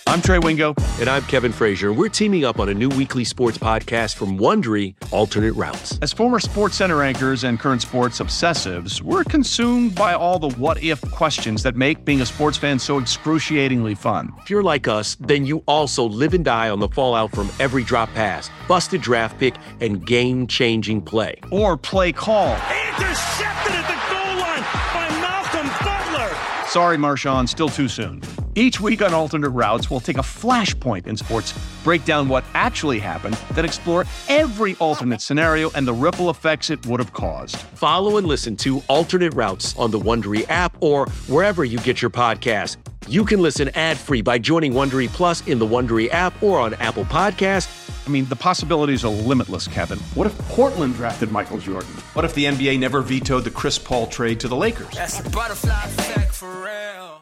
I'm Trey Wingo. And I'm Kevin Frazier. We're teaming up on a new weekly sports podcast from Wondery, Alternate Routes. As former SportsCenter anchors and current sports obsessives, we're consumed by all the what-if questions that make being a sports fan so excruciatingly fun. If you're like us, then you also live and die on the fallout from every drop pass, busted draft pick, and game-changing play. Or play call. Intercepted at the goal line by Malcolm Butler. Sorry, Marshawn, still too soon. Each week on Alternate Routes, we'll take a flashpoint in sports, break down what actually happened, then explore every alternate scenario and the ripple effects it would have caused. Follow and listen to Alternate Routes on the Wondery app or wherever you get your podcasts. You can listen ad-free by joining Wondery Plus in the Wondery app or on Apple Podcasts. I mean, the possibilities are limitless, Kevin. What if Portland drafted Michael Jordan? What if the NBA never vetoed the Chris Paul trade to the Lakers? That's a butterfly effect for real.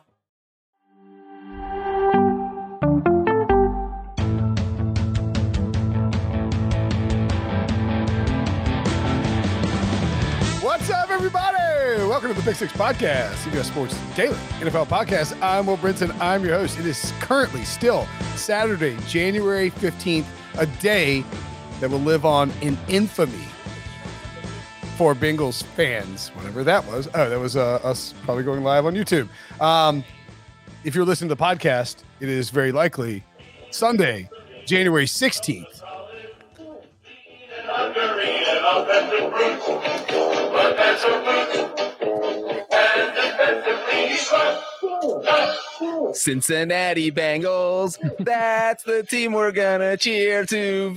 What's up, everybody? Welcome to the Big Six Podcast, CBS Sports Daily NFL Podcast. I'm Will Brinson. I'm your host. It is currently still Saturday, January 15th, a day that will live on in infamy for Bengals fans, whatever that was. Oh, that was us probably going live on YouTube. If you're listening to the podcast, it is very likely Sunday, January 16th. Cincinnati Bengals, that's the team we're gonna cheer to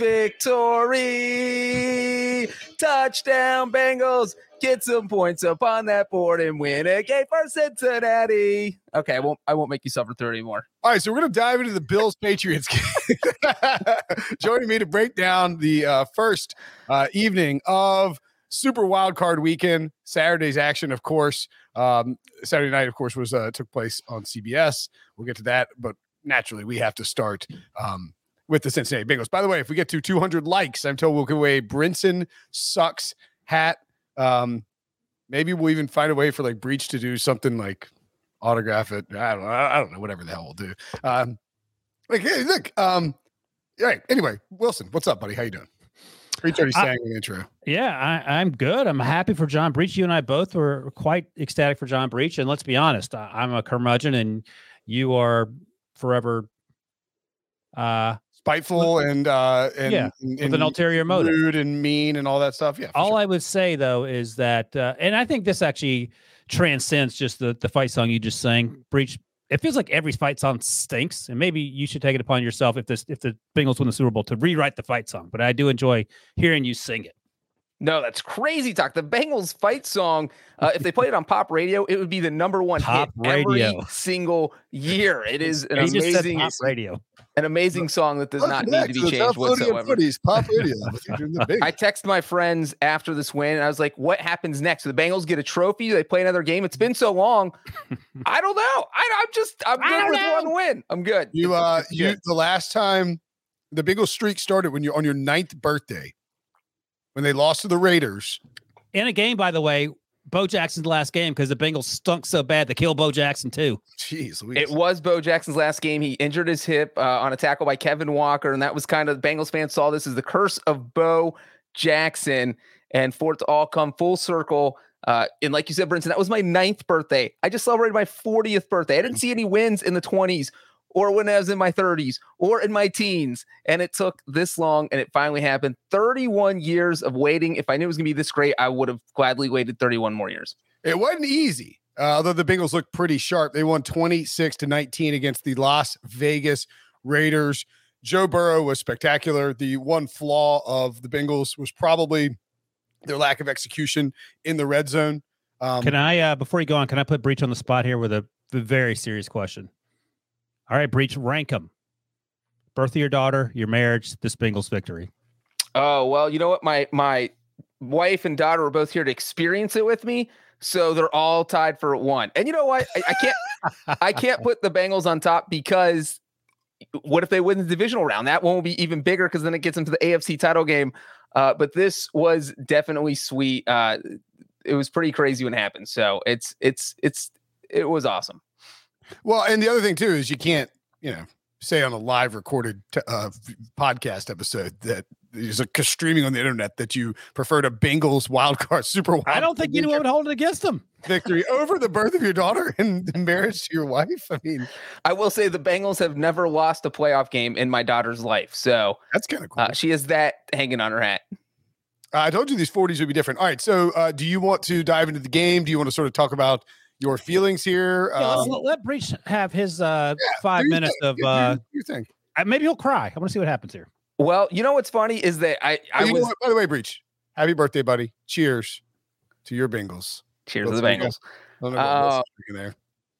victory. Touchdown Bengals, get some points up on that board and win a game for Cincinnati. Okay, I won't make you suffer through anymore. All right, so we're going to dive into the Bills-Patriots game. Joining me to break down the first evening of Super Wildcard Weekend, Saturday's action, of course. Saturday night, of course, was took place on CBS. We'll get to that, but naturally, we have to start with the Cincinnati Bengals. By the way, if we get to 200 likes, I'm told we'll give away Brinson Sucks hat. Maybe we'll even find a way for like Breach to do something like autograph it. I don't know, whatever the hell we'll do. Hey, look. All right. Anyway, Wilson, what's up, buddy? How you doing? Breach already sang the intro. Yeah, I'm good. I'm happy for John Breach. You and I both were quite ecstatic for John Breach. And let's be honest, I'm a curmudgeon, and you are forever spiteful and with an ulterior motive, rude and mean and all that stuff. Yeah. All sure. I would say though is that, and I think this actually transcends just the fight song you just sang, Breach. It feels like every fight song stinks, and maybe you should take it upon yourself if the Bengals win the Super Bowl to rewrite the fight song. But I do enjoy hearing you sing it. No, that's crazy talk. The Bengals fight song, if they played it on pop radio, it would be the number one pop hit radio every single year. It is an amazing pop radio. An amazing song that does not need to be changed whatsoever. Pop radio. I text my friends after this win, and I was like, what happens next? Do the Bengals get a trophy? Do they play another game? It's been so long. I don't know. I'm good with one win. I'm good. The last time the Bengals streak started when you're on your 9th birthday, when they lost to the Raiders. In a game, by the way, Bo Jackson's last game, because the Bengals stunk so bad they killed Bo Jackson too. Jeez Louise. It was Bo Jackson's last game. He injured his hip on a tackle by Kevin Walker, and that was kind of, Bengals fans saw this as the curse of Bo Jackson, and for it to all come full circle. And like you said, Brinson, that was my 9th birthday. I just celebrated my 40th birthday. I didn't see any wins in the 20s or when I was in my 30s or in my teens. And it took this long, and it finally happened. 31 years of waiting. If I knew it was going to be this great, I would have gladly waited 31 more years. It wasn't easy. Although the Bengals looked pretty sharp. They won 26-19 against the Las Vegas Raiders. Joe Burrow was spectacular. The one flaw of the Bengals was probably their lack of execution in the red zone. Can I, before you go on, can I put Breach on the spot here with a very serious question? All right, Breach, rank them. Birth of your daughter, your marriage, this Bengals victory. Oh, well, you know what? My wife and daughter were both here to experience it with me, so they're all tied for 1. And you know what? I can't put the Bengals on top, because what if they win the divisional round? That one will be even bigger, because then it gets into the AFC title game. But this was definitely sweet. It was pretty crazy when it happened. So it was awesome. Well, and the other thing too is you can't, say on a live recorded podcast episode that is streaming on the internet that you preferred a Bengals wildcard super wild. I don't think anyone would hold it against them. Victory over the birth of your daughter and marriage to your wife. I mean, I will say the Bengals have never lost a playoff game in my daughter's life. So that's kind of cool. She has that hanging on her hat. I told you these 40s would be different. All right. So do you want to dive into the game? Do you want to sort of talk about your feelings here? Yeah, let Breach have his 5 minutes of your thing. Maybe he'll cry. I want to see what happens here. Well, you know what's funny is that I was. By the way, Breach, happy birthday, buddy. Cheers to your Bengals. Cheers to the Bengals. There.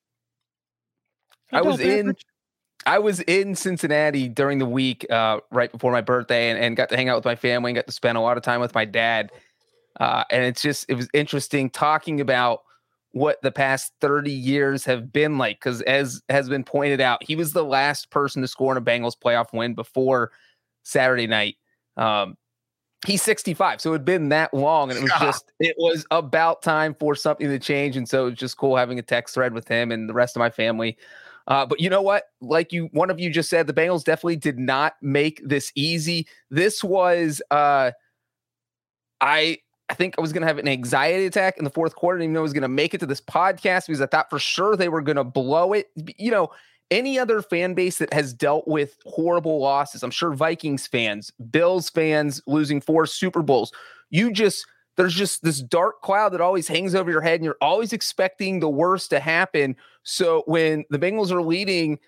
I was in Cincinnati during the week right before my birthday and got to hang out with my family and got to spend a lot of time with my dad. And it was interesting talking about what the past 30 years have been like, because as has been pointed out, he was the last person to score in a Bengals playoff win before Saturday night. He's 65, so it had been that long, and it was about time for something to change. And so it's just cool having a text thread with him and the rest of my family. But you know what? Like one of you just said, the Bengals definitely did not make this easy. This was I think I was going to have an anxiety attack in the fourth quarter. I didn't even know I was going to make it to this podcast because I thought for sure they were going to blow it. You know, any other fan base that has dealt with horrible losses, I'm sure Vikings fans, Bills fans losing 4 Super Bowls, there's just this dark cloud that always hangs over your head and you're always expecting the worst to happen. So when the Bengals are leading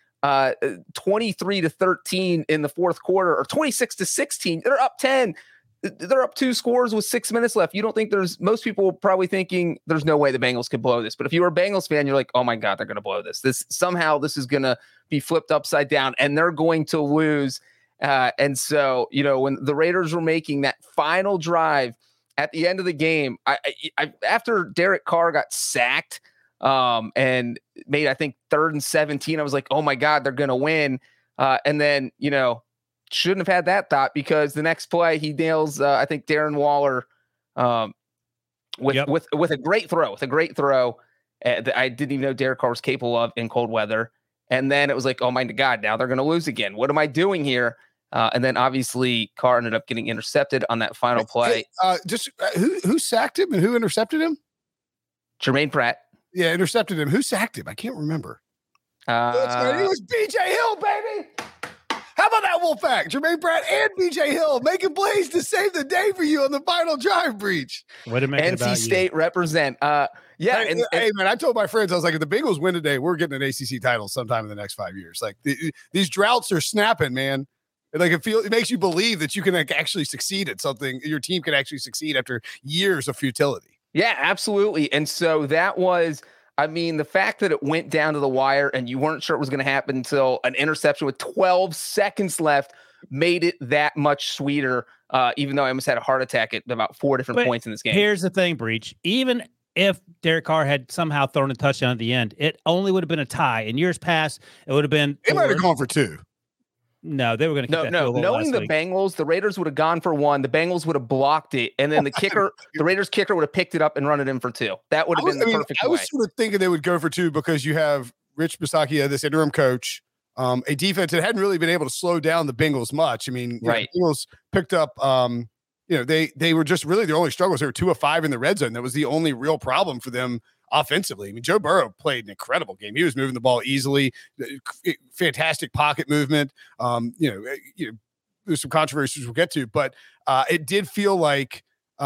23-13 in the fourth quarter or 26-16, they're up 10. They're up 2 scores with 6 minutes left. You don't think most people probably thinking there's no way the Bengals could blow this. But if you were a Bengals fan, you're like, oh my God, they're going to blow this. Somehow this is going to be flipped upside down and they're going to lose. And so, you know, when the Raiders were making that final drive at the end of the game, I after Derek Carr got sacked and made, I think, 3rd and 17, I was like, oh my God, they're going to win. And then, you know, shouldn't have had that thought because the next play he nails, I think, Darren Waller with a great throw, that I didn't even know Derek Carr was capable of in cold weather. And then it was like, oh my God, now they're going to lose again. What am I doing here? And then obviously Carr ended up getting intercepted on that final play. Who sacked him and who intercepted him? Jermaine Pratt. Yeah, intercepted him. Who sacked him? I can't remember. It was B.J. Hill, baby. How about that Wolfpack? Jermaine Pratt and B.J. Hill making plays to save the day for you on the final drive, Breach. What am I NC State represent. Hey, man, I told my friends, I was like, if the Bengals win today, we're getting an ACC title sometime in the next 5 years. Like these droughts are snapping, man. Like it makes you believe that you can actually succeed at something. Your team can actually succeed after years of futility. Yeah, absolutely. And so that was, I mean, the fact that it went down to the wire and you weren't sure it was going to happen until an interception with 12 seconds left made it that much sweeter, even though I almost had a heart attack at about 4 different points in this game. Here's the thing, Breach. Even if Derek Carr had somehow thrown a touchdown at the end, it only would have been a tie. In years past, it would have been... It might have gone for 2. No, they were going to keep that field goal knowing last the week. Bengals, the Raiders would have gone for 1. The Bengals would have blocked it, and then the Raiders kicker would have picked it up and run it in for 2. That would have been the perfect I was sort of thinking they would go for 2 because you have Rich Bisaccia, this interim coach, a defense that hadn't really been able to slow down the Bengals much. I mean, the Bengals picked up, they were just really their only struggles. They were 2 of 5 in the red zone. That was the only real problem for them offensively. I mean, Joe Burrow played an incredible game. He was moving the ball easily, fantastic pocket movement. There's some controversies we'll get to, but it did feel like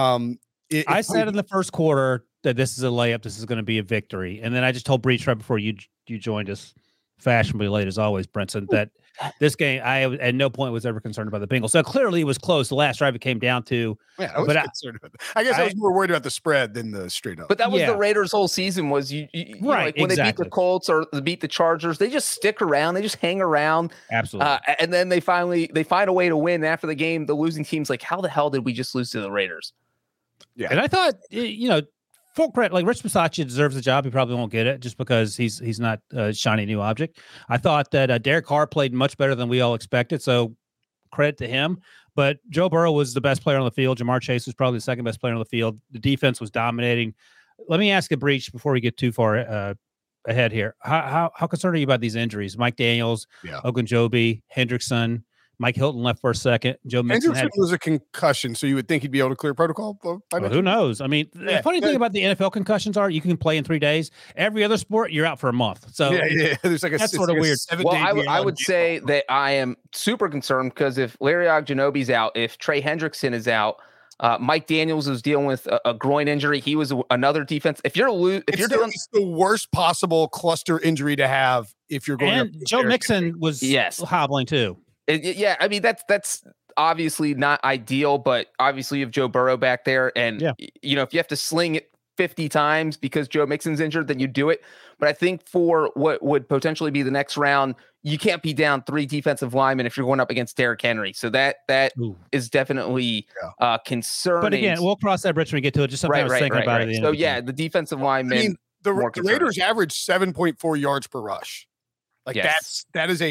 I said in the first quarter that this is a layup. This is going to be a victory. And then I just told Breach right before you joined us, fashionably late as always, Brinson, that this game, I at no point was ever concerned about the Bengals. So clearly it was close. The last drive it came down to. Yeah, I was concerned about that. I guess I was more worried about the spread than the straight up. But that was the Raiders' whole season was you like when they beat the Colts or they beat the Chargers, they just stick around. They just hang around. Absolutely. And then they find a way to win after the game. The losing team's like, how the hell did we just lose to the Raiders? Yeah. And I thought, full credit, like Rich Bisaccia deserves the job. He probably won't get it just because he's not a shiny new object. I thought that Derek Carr played much better than we all expected, so credit to him. But Joe Burrow was the best player on the field. Jamar Chase was probably the second best player on the field. The defense was dominating. Let me ask a Breach before we get too far ahead here. How concerned are you about these injuries? Mike Daniels, Ogunjobi, Hendrickson, Mike Hilton left for a second. Joe Mixon was a concussion, so you would think he'd be able to clear protocol. Well, who knows? I mean, the funny thing about the NFL concussions are you can play in 3 days. Every other sport, you're out for a month. So there's like that's sort of weird. Well, I would say that I am super concerned because if Larry Ogunjobi's out, if Trey Hendrickson is out, Mike Daniels is dealing with a groin injury. He was another defense. It's the worst possible cluster injury to have if you're going. And Joe Mixon was hobbling too. I mean that's obviously not ideal, but obviously you have Joe Burrow back there, and you know if you have to sling it 50 times because Joe Mixon's injured, then you do it. But I think for what would potentially be the next round, you can't be down 3 defensive linemen if you're going up against Derrick Henry. So that is definitely concerning. But again, we'll cross that bridge when we get to it. Just something I was thinking about it. So the defensive linemen. I mean, the Raiders average 7.4 yards per rush. Like that is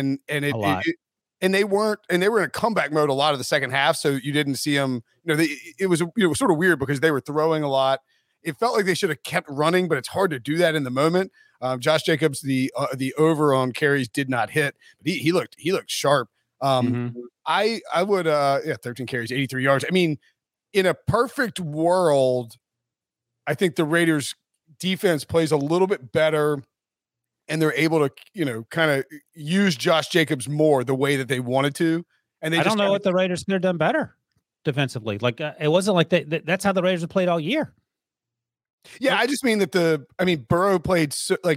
and they were in a comeback mode a lot of the second half, so you didn't see them. It was sort of weird because they were throwing a lot. It felt like they should have kept running, but it's hard to do that in the moment. Josh Jacobs, the over on carries did not hit, but he looked sharp. I would 13 carries, 83 yards. I mean, in a perfect world, I think the Raiders defense plays a little bit better. And they're able to, kind of use Josh Jacobs more the way that they wanted to. And I don't know what the Raiders could have done better defensively. Like it wasn't like that's how the Raiders have played all year. Yeah, I just mean that Burrow played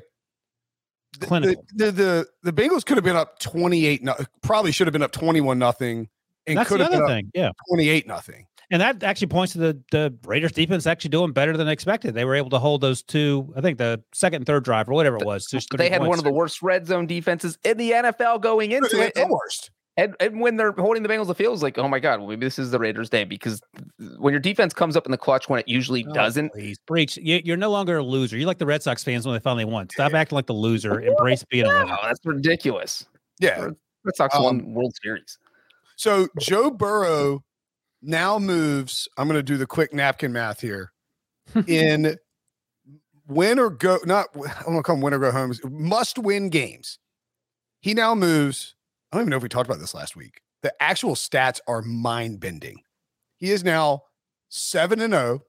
clinical. The Bengals could have been up 28. Probably should have been up 21-0, and that's could have been thing. Yeah, 28-0. And that actually points to the Raiders defense actually doing better than expected. They were able to hold those 2, I think the second and third drive or whatever it was. They had one of the worst red zone defenses in the NFL going into it. The worst. And when they're holding the Bengals, the field is like, oh my God, well, maybe this is the Raiders' day, because when your defense comes up in the clutch when it usually doesn't. Please, Breach, you're no longer a loser. You're like the Red Sox fans when they finally won. Stop acting like the loser. Embrace being a winner. That's ridiculous. Yeah. Red Sox won World Series. So Joe Burrow now moves, I'm going to do the quick napkin math here, in win or go, not, I'm going to call them win or go homes, must win games. He now moves, I don't even know if we talked about this last week. The actual stats are mind bending. He is now 7-0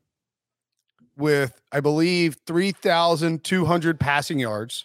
with, I believe, 3,200 passing yards,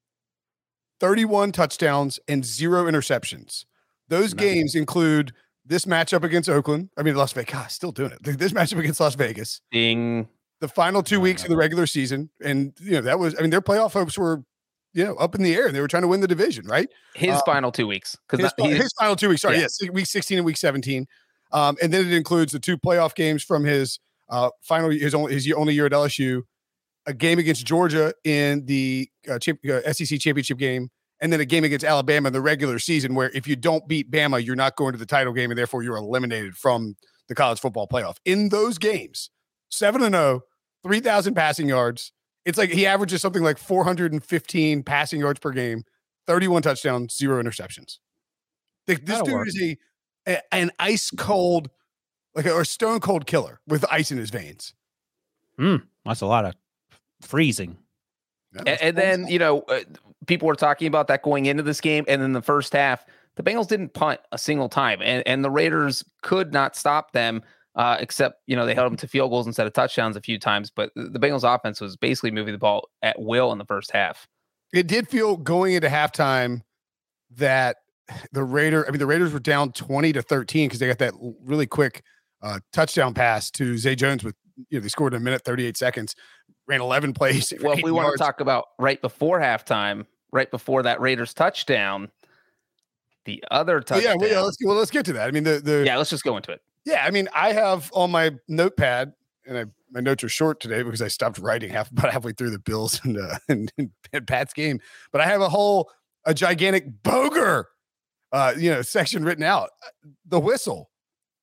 31 touchdowns, and 0 interceptions. Those games include this matchup against Oakland. I mean, Las Vegas. God, still doing it. This matchup against Las Vegas. Ding. The final 2 weeks of the regular season. And, that was, their playoff hopes were, up in the air. They were trying to win the division, right? His final 2 weeks. His final 2 weeks. Sorry. Yes. Week 16 and week 17. And then it includes the 2 playoff games from his his only year at LSU, a game against Georgia in the SEC championship game, and then a game against Alabama in the regular season, where if you don't beat Bama, you're not going to the title game, and therefore you're eliminated from the college football playoff. In those games, 7-0, 3,000 passing yards. It's like he averages something like 415 passing yards per game, 31 touchdowns, 0 interceptions. This dude is an ice cold, or stone cold killer with ice in his veins. That's a lot of freezing. And then, people were talking about that going into this game. And then the first half, the Bengals didn't punt a single time. And the Raiders could not stop them, except, they held them to field goals instead of touchdowns a few times. But the Bengals offense was basically moving the ball at will in the first half. It did feel going into halftime that the Raiders were down 20-13 because they got that really quick touchdown pass to Zay Jones with, they scored in a minute, 38 seconds. Ran 11 plays. Well, if we want to talk about right before halftime, right before that Raiders touchdown, the other touchdown. Let's get to that. I mean, let's just go into it. Yeah, I have on my notepad, and my notes are short today because I stopped writing about halfway through the Bills and Pat's game. But I have a gigantic boger, section written out. The whistle.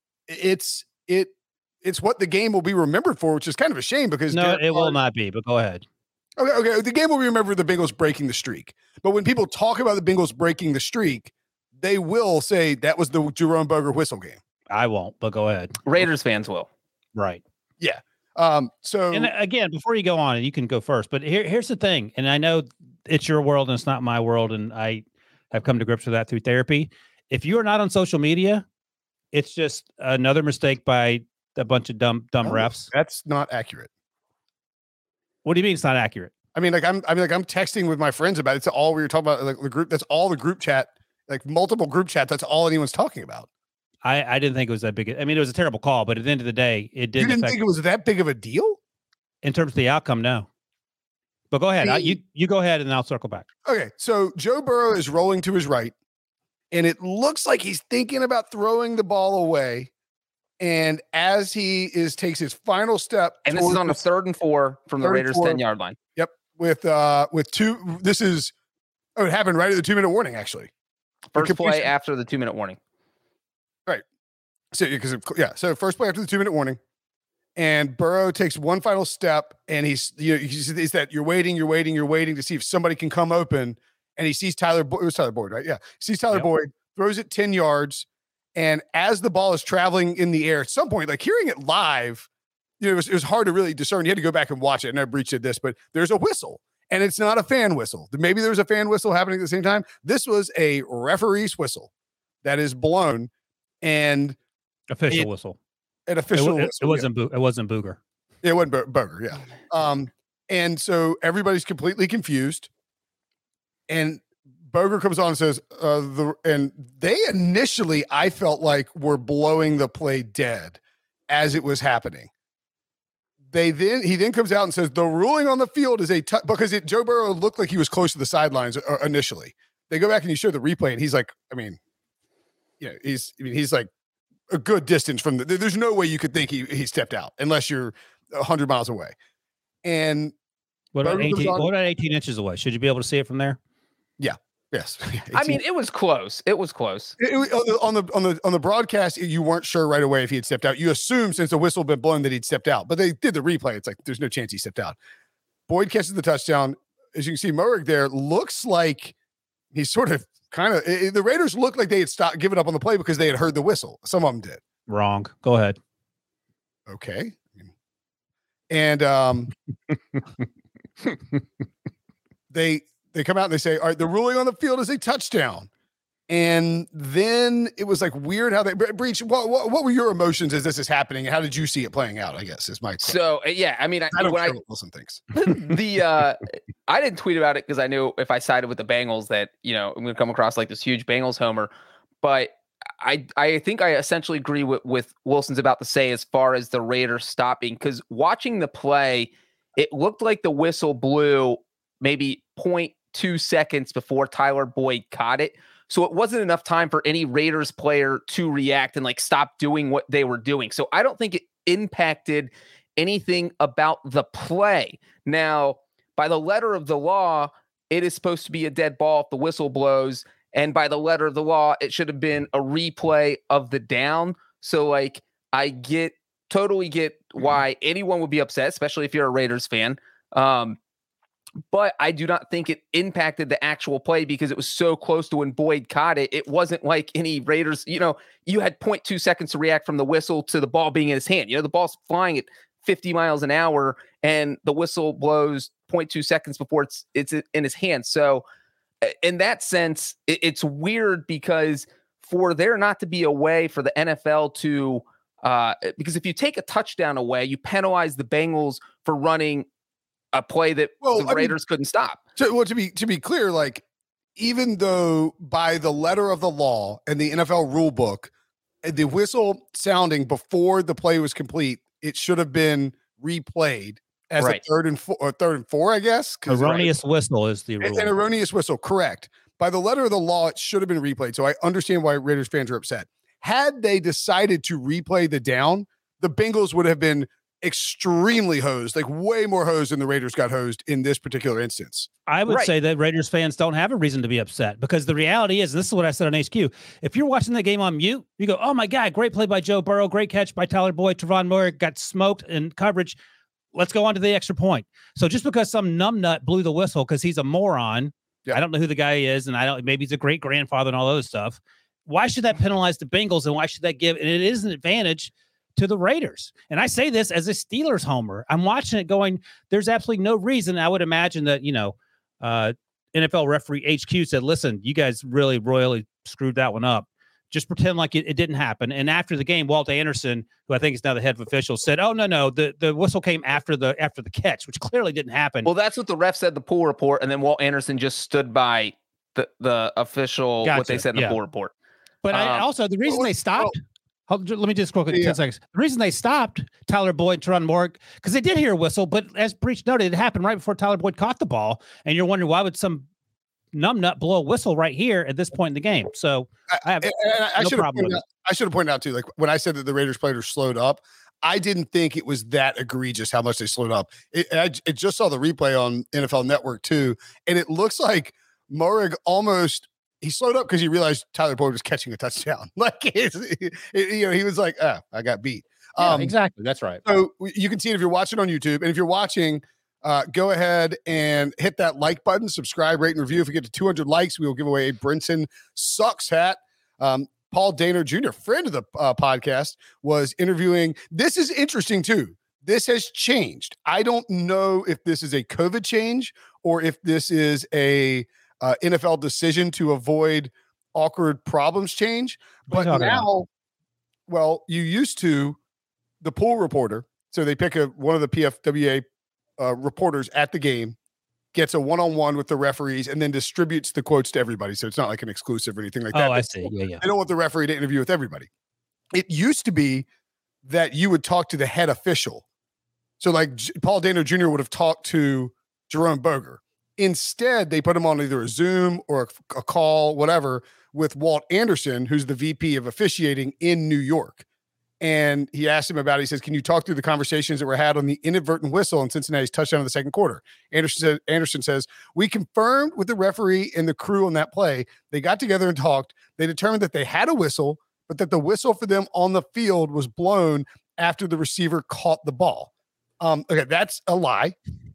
It's what the game will be remembered for, which is kind of a shame because it will not be, but go ahead. Okay. The game will be remembered for the Bengals breaking the streak. But when people talk about the Bengals breaking the streak, they will say that was the Jerome Boger whistle game. I won't, but go ahead. Raiders fans will. Right. Yeah. So and again, before you go on, and you can go first, but here's the thing, and I know it's your world and it's not my world, and I have come to grips with that through therapy. If you are not on social media, it's just another mistake by a bunch of dumb refs. That's not accurate. What do you mean it's not accurate? I mean, I'm texting with my friends about it. It's all we were talking about, like the group. That's all the group chat, like multiple group chats. That's all anyone's talking about. I didn't think it was that big. I mean, it was a terrible call, but at the end of the day, it didn't. You didn't think it was that big of a deal in terms of the outcome? No. But go ahead. You go ahead, and I'll circle back. Okay, so Joe Burrow is rolling to his right, and it looks like he's thinking about throwing the ball away. And as he takes his final step, and this is on the 3rd and 4 from the Raiders 10-yard line. Yep, with two. This is it happened right at the 2-minute warning, actually. First play after the 2-minute warning. Right. So so first play after the 2-minute warning, and Burrow takes one final step, and he's that you're waiting to see if somebody can come open, and he sees Tyler. It was Tyler Boyd, right? Yeah, he sees Tyler Boyd, throws it 10 yards, and as the ball is traveling in the air, at some point, like hearing it live, it was hard to really discern. You had to go back and watch it. And I breached this, but there's a whistle, and it's not a fan whistle. Maybe there was a fan whistle happening at the same time. This was a referee's whistle that is blown, and official whistle. An official whistle. It wasn't Booger. It wasn't Booger. Yeah. And so everybody's completely confused, and Boger comes on and says, and they initially, I felt like, were blowing the play dead as it was happening. He then comes out and says the ruling on the field is because Joe Burrow looked like he was close to the sidelines initially. They go back and you show the replay, and he's like, he's like a good distance from there's no way you could think he stepped out unless you're 100 miles away. And what about 18 inches away? Should you be able to see it from there? Yeah. Yes. I mean, it was close. It was close. On the broadcast, you weren't sure right away if he had stepped out. You assumed since the whistle had been blown that he'd stepped out, but they did the replay. It's like there's no chance he stepped out. Boyd catches the touchdown. As you can see, Moerig there looks like he's sort of the Raiders looked like they had stopped giving up on the play because they had heard the whistle. Some of them did. Wrong. Go ahead. Okay. And they come out and they say, all right, the ruling on the field is a touchdown. And then it was like weird how they breach. What were your emotions as this is happening? How did you see it playing out? I guess is my question. So yeah, I mean, I don't care what Wilson thinks. I didn't tweet about it because I knew if I sided with the Bengals that I'm going to come across like this huge Bengals homer. But I think I essentially agree with Wilson's about to say as far as the Raiders stopping, because watching the play, it looked like the whistle blew maybe 0.2 seconds before Tyler Boyd caught it. So it wasn't enough time for any Raiders player to react and like stop doing what they were doing. So I don't think it impacted anything about the play. Now, by the letter of the law, it is supposed to be a dead ball if the whistle blows. And by the letter of the law, it should have been a replay of the down. So like, I totally get why anyone would be upset, especially if you're a Raiders fan. But I do not think it impacted the actual play because it was so close to when Boyd caught it. It wasn't like any Raiders, you had 0.2 seconds to react from the whistle to the ball being in his hand. The ball's flying at 50 miles an hour and the whistle blows 0.2 seconds before it's in his hand. So in that sense, it's weird because for there not to be a way for the NFL to, because if you take a touchdown away, you penalize the Bengals for running a play that the Raiders couldn't stop. To be clear, like even though by the letter of the law and the NFL rule book, the whistle sounding before the play was complete, it should have been replayed as a third and four, I guess. Erroneous whistle is the rule. An erroneous whistle, correct. By the letter of the law, it should have been replayed. So I understand why Raiders fans are upset. Had they decided to replay the down, the Bengals would have been extremely hosed, like way more hosed than the Raiders got hosed in this particular instance. I would say that Raiders fans don't have a reason to be upset because the reality is, and this is what I said on HQ, if you're watching the game on mute, you go, oh my God, great play by Joe Burrow, great catch by Tyler Boyd, Trevon Moerig got smoked in coverage. Let's go on to the extra point. So just because some numbnut blew the whistle because he's a moron, I don't know who the guy is, and maybe he's a great grandfather and all other stuff. Why should that penalize the Bengals, and why should that give? And it is an advantage to the Raiders. And I say this as a Steelers homer. I'm watching it going, there's absolutely no reason. I would imagine that, NFL referee HQ said, listen, you guys really royally screwed that one up. Just pretend like it didn't happen. And after the game, Walt Anderson, who I think is now the head of officials, said, "Oh no, the whistle came after the catch, which clearly didn't happen." Well, that's what the ref said. The pool report, and then Walt Anderson just stood by the official what they said in the pool report. But also the reason they stopped. Let me just quickly 10 seconds. The reason they stopped Tyler Boyd and Teron Moore, because they did hear a whistle, but as Breach noted, it happened right before Tyler Boyd caught the ball, and you're wondering why would some numbnut blow a whistle right here at this point in the game. So I have no problem with it. I should have pointed out too, like when I said that the Raiders players slowed up, I didn't think it was that egregious how much they slowed up. I just saw the replay on NFL Network too, and it looks like Moehrig he slowed up because he realized Tyler Boyd was catching a touchdown. Like he was like, I got beat. Exactly. That's right. So you can see it if you're watching on YouTube, and if you're watching, go ahead and hit that like button, subscribe, rate, and review. If we get to 200 likes, we will give away a Brinson Sucks hat. Paul Dehner Jr., friend of the podcast, was interviewing. This is interesting too. This has changed. I don't know if this is a COVID change or if this is a NFL decision to avoid awkward problems change. But now, well, you used to the pool reporter. So they pick one of the PFWA reporters at the game, gets a one-on-one with the referees, and then distributes the quotes to everybody. So it's not like an exclusive or anything like that. Oh, I see. Yeah. They don't want the referee to interview with everybody. It used to be that you would talk to the head official. So like Paul Dehner Jr. would have talked to Jerome Boger. Instead, they put him on either a Zoom or a call, whatever, with Walt Anderson, who's the VP of officiating in New York. And he asked him about it. He says, can you talk through the conversations that were had on the inadvertent whistle in Cincinnati's touchdown in the second quarter? Anderson says, we confirmed with the referee and the crew on that play. They got together and talked. They determined that they had a whistle, but that the whistle for them on the field was blown after the receiver caught the ball. Okay, that's a lie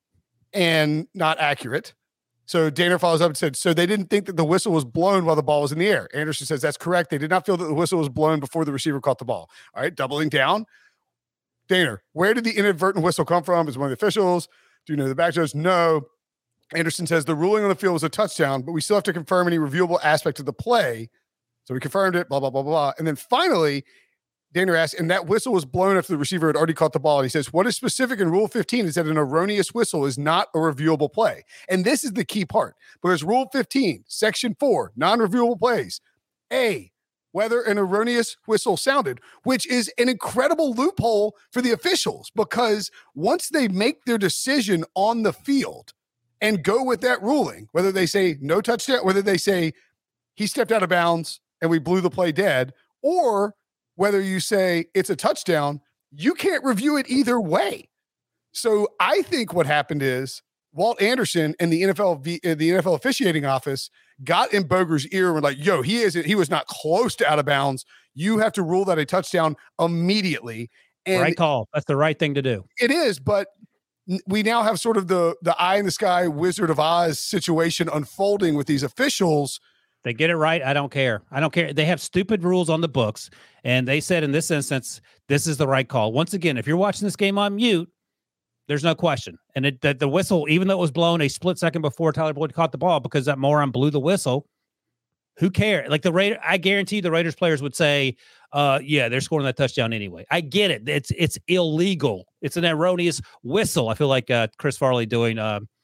and not accurate. So Dehner follows up and said, so they didn't think that the whistle was blown while the ball was in the air. Anderson says, that's correct. They did not feel that the whistle was blown before the receiver caught the ball. All right, doubling down. Dehner, where did the inadvertent whistle come from? Is one of the officials? Do you know the back judge? No. Anderson says the ruling on the field was a touchdown, but we still have to confirm any reviewable aspect of the play. So we confirmed it, blah, blah, blah, blah. And then finally, Dehner asks, and that whistle was blown after the receiver had already caught the ball. And he says, what is specific in Rule 15 is that an erroneous whistle is not a reviewable play. And this is the key part. Because Rule 15, Section 4, non-reviewable plays. A, whether an erroneous whistle sounded, which is an incredible loophole for the officials. Because once they make their decision on the field and go with that ruling, whether they say no touchdown, whether they say he stepped out of bounds and we blew the play dead, or whether you say it's a touchdown, you can't review it either way. So I think what happened is Walt Anderson and the NFL officiating office got in Boger's ear and were like, yo, he was not close to out of bounds. You have to rule that a touchdown immediately. And right call. That's the right thing to do. It is, but we now have sort of the eye in the sky Wizard of Oz situation unfolding with these officials. They get it right. I don't care. They have stupid rules on the books. And they said in this instance, this is the right call. Once again, if you're watching this game on mute, there's no question. And that the whistle, even though it was blown a split second before Tyler Boyd caught the ball because that moron blew the whistle, who cares? Like I guarantee the Raiders players would say, yeah, they're scoring that touchdown anyway. I get it. It's illegal. It's an erroneous whistle. I feel like Chris Farley doing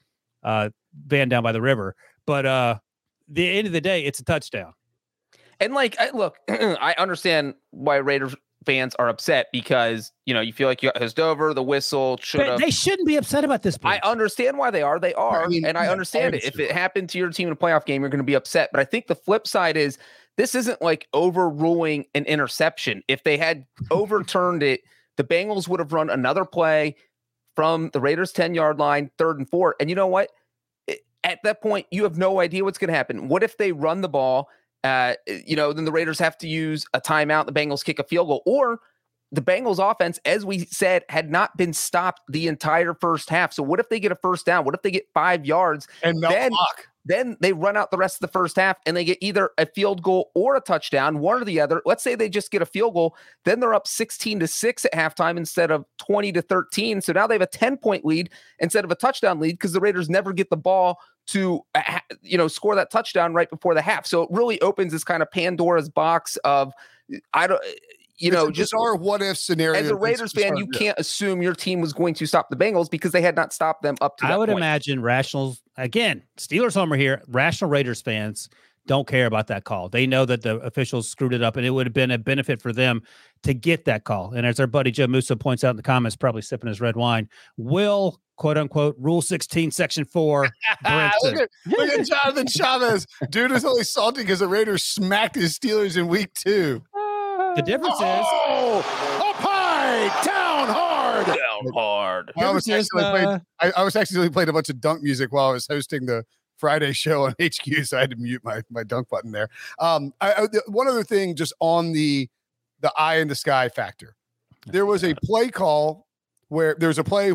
Van Down by the River. But the end of the day, it's a touchdown. And look, I understand why Raiders fans are upset because, you feel like you got hosed over, the whistle should have. They shouldn't be upset about this. I understand why they are. They are. I understand it. If it happened to your team in a playoff game, you're going to be upset. But I think the flip side is this isn't like overruling an interception. If they had overturned it, the Bengals would have run another play from the Raiders 10-yard line, 3rd and 4. And you know what? At that point, you have no idea what's going to happen. What if they run the ball? Then the Raiders have to use a timeout. The Bengals kick a field goal, or the Bengals offense, as we said, had not been stopped the entire first half. So what if they get a first down? What if they get 5 yards? And Then they run out the rest of the first half and they get either a field goal or a touchdown, one or the other. Let's say they just get a field goal. Then they're up 16-6 at halftime instead of 20-13. So now they have a 10-point lead instead of a touchdown lead because the Raiders never get the ball to, score that touchdown right before the half. So it really opens this kind of Pandora's box of, just our what if scenario. As a Raiders fan, you can't assume your team was going to stop the Bengals because they had not stopped them up to that I would point. imagine Steelers homer here, rational Raiders fans don't care about that call. They know that the officials screwed it up, and it would have been a benefit for them to get that call. And as our buddy Joe Musso points out in the comments, probably sipping his red wine, will, quote unquote, Rule 16, Section 4. Look at Jonathan Chavez. Dude is only salty because the Raiders smacked his Steelers in week 2. The difference is up high, down hard. I was actually playing a bunch of dunk music while I was hosting the Friday show on HQ, so I had to mute my dunk button there. One other thing, just on the eye in the sky factor, there was a play call where I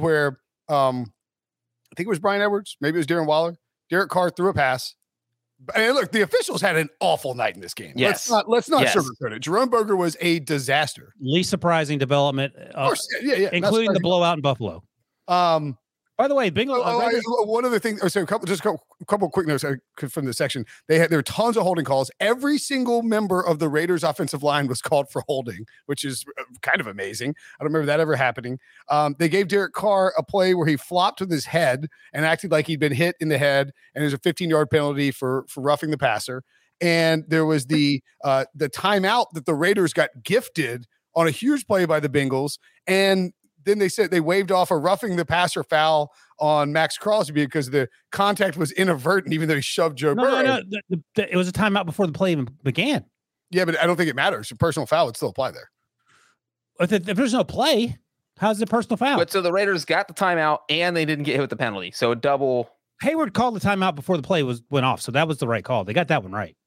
think it was Brian Edwards, maybe it was Darren Waller. Derek Carr threw a pass. And look, the officials had an awful night in this game. Yes. Let's not sugarcoat it. Jerome Berger was a disaster. Least surprising development, including the blowout in Buffalo. By the way, one other thing. So a couple quick notes from the section. There were tons of holding calls. Every single member of the Raiders offensive line was called for holding, which is kind of amazing. I don't remember that ever happening. They gave Derek Carr a play where he flopped with his head and acted like he'd been hit in the head, and there's a 15-yard penalty for roughing the passer. And there was the timeout that the Raiders got gifted on a huge play by the Bengals, and then they said they waved off a roughing the passer foul on Max Crosby because the contact was inadvertent, even though he shoved Joe Burrow. No. It was a timeout before the play even began. Yeah, but I don't think it matters. A personal foul would still apply there. If there's no play, how's it personal foul? But so the Raiders got the timeout and they didn't get hit with the penalty. So a double. Hayward called the timeout before the play went off, so that was the right call. They got that one right.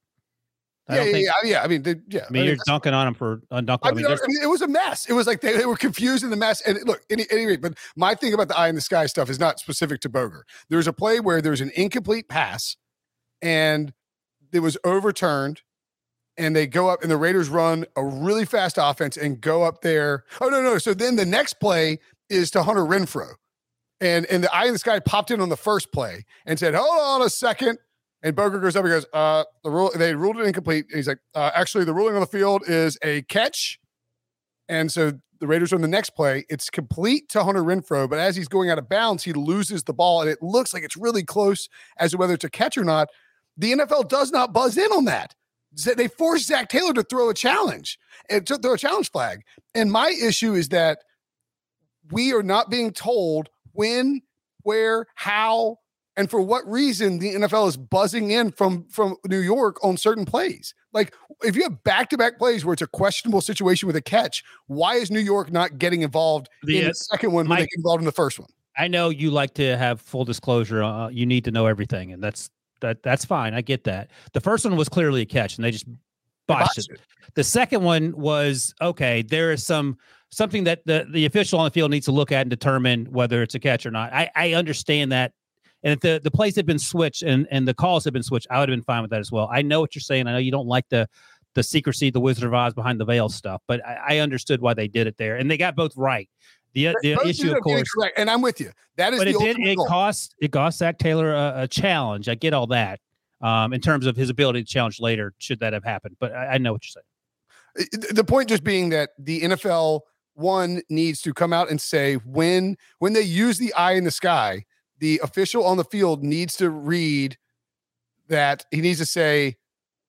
I mean, you're dunking on him for undunking. It was a mess. It was like they were confused in the mess. And look, anyway, but my thing about the eye in the sky stuff is not specific to Berger. There's a play where there's an incomplete pass, and it was overturned, and they go up, and the Raiders run a really fast offense and go up there. Oh no! So then the next play is to Hunter Renfrow, and the eye in the sky popped in on the first play and said, "Hold on a second." And Berger goes up and goes, they ruled it incomplete. And he's like, actually, the ruling on the field is a catch. And so the Raiders on the next play, it's complete to Hunter Renfrow, but as he's going out of bounds, he loses the ball, and it looks like it's really close as to whether it's a catch or not. The NFL does not buzz in on that. They force Zach Taylor to throw a challenge flag. And my issue is that we are not being told when, where, how, and for what reason the NFL is buzzing in from New York on certain plays. Like, if you have back-to-back plays where it's a questionable situation with a catch, why is New York not getting involved in the second one when they get involved in the first one? I know you like to have full disclosure. You need to know everything, and that's fine. I get that. The first one was clearly a catch, and they just botched it. The second one was, okay, there is something that the official on the field needs to look at and determine whether it's a catch or not. I understand that. And if the plays had been switched and the calls had been switched, I would have been fine with that as well. I know what you're saying. I know you don't like the secrecy, the Wizard of Oz behind the veil stuff, but I understood why they did it there, and they got both right. The issue, of course, correct, and I'm with you. That is, but it cost Zach Taylor a challenge. I get all that in terms of his ability to challenge later, should that have happened. But I know what you're saying. The point just being that the NFL needs to come out and say when they use the eye in the sky, the official on the field needs to read that. He needs to say,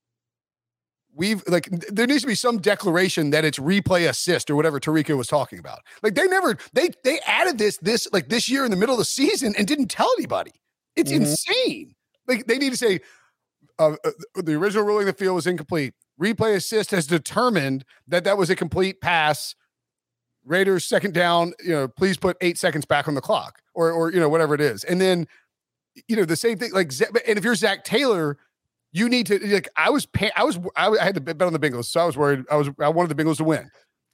there needs to be some declaration that it's replay assist or whatever Tarico was talking about. Like, they added this year in the middle of the season and didn't tell anybody. It's insane. Like, they need to say the original ruling of the field was incomplete. Replay assist has determined that was a complete pass. Raiders second down, please put 8 seconds back on the clock or whatever it is. And then, the same thing, like, and if you're Zach Taylor, you need to, like, I had to bet on the Bengals. So I was worried. I wanted the Bengals to win.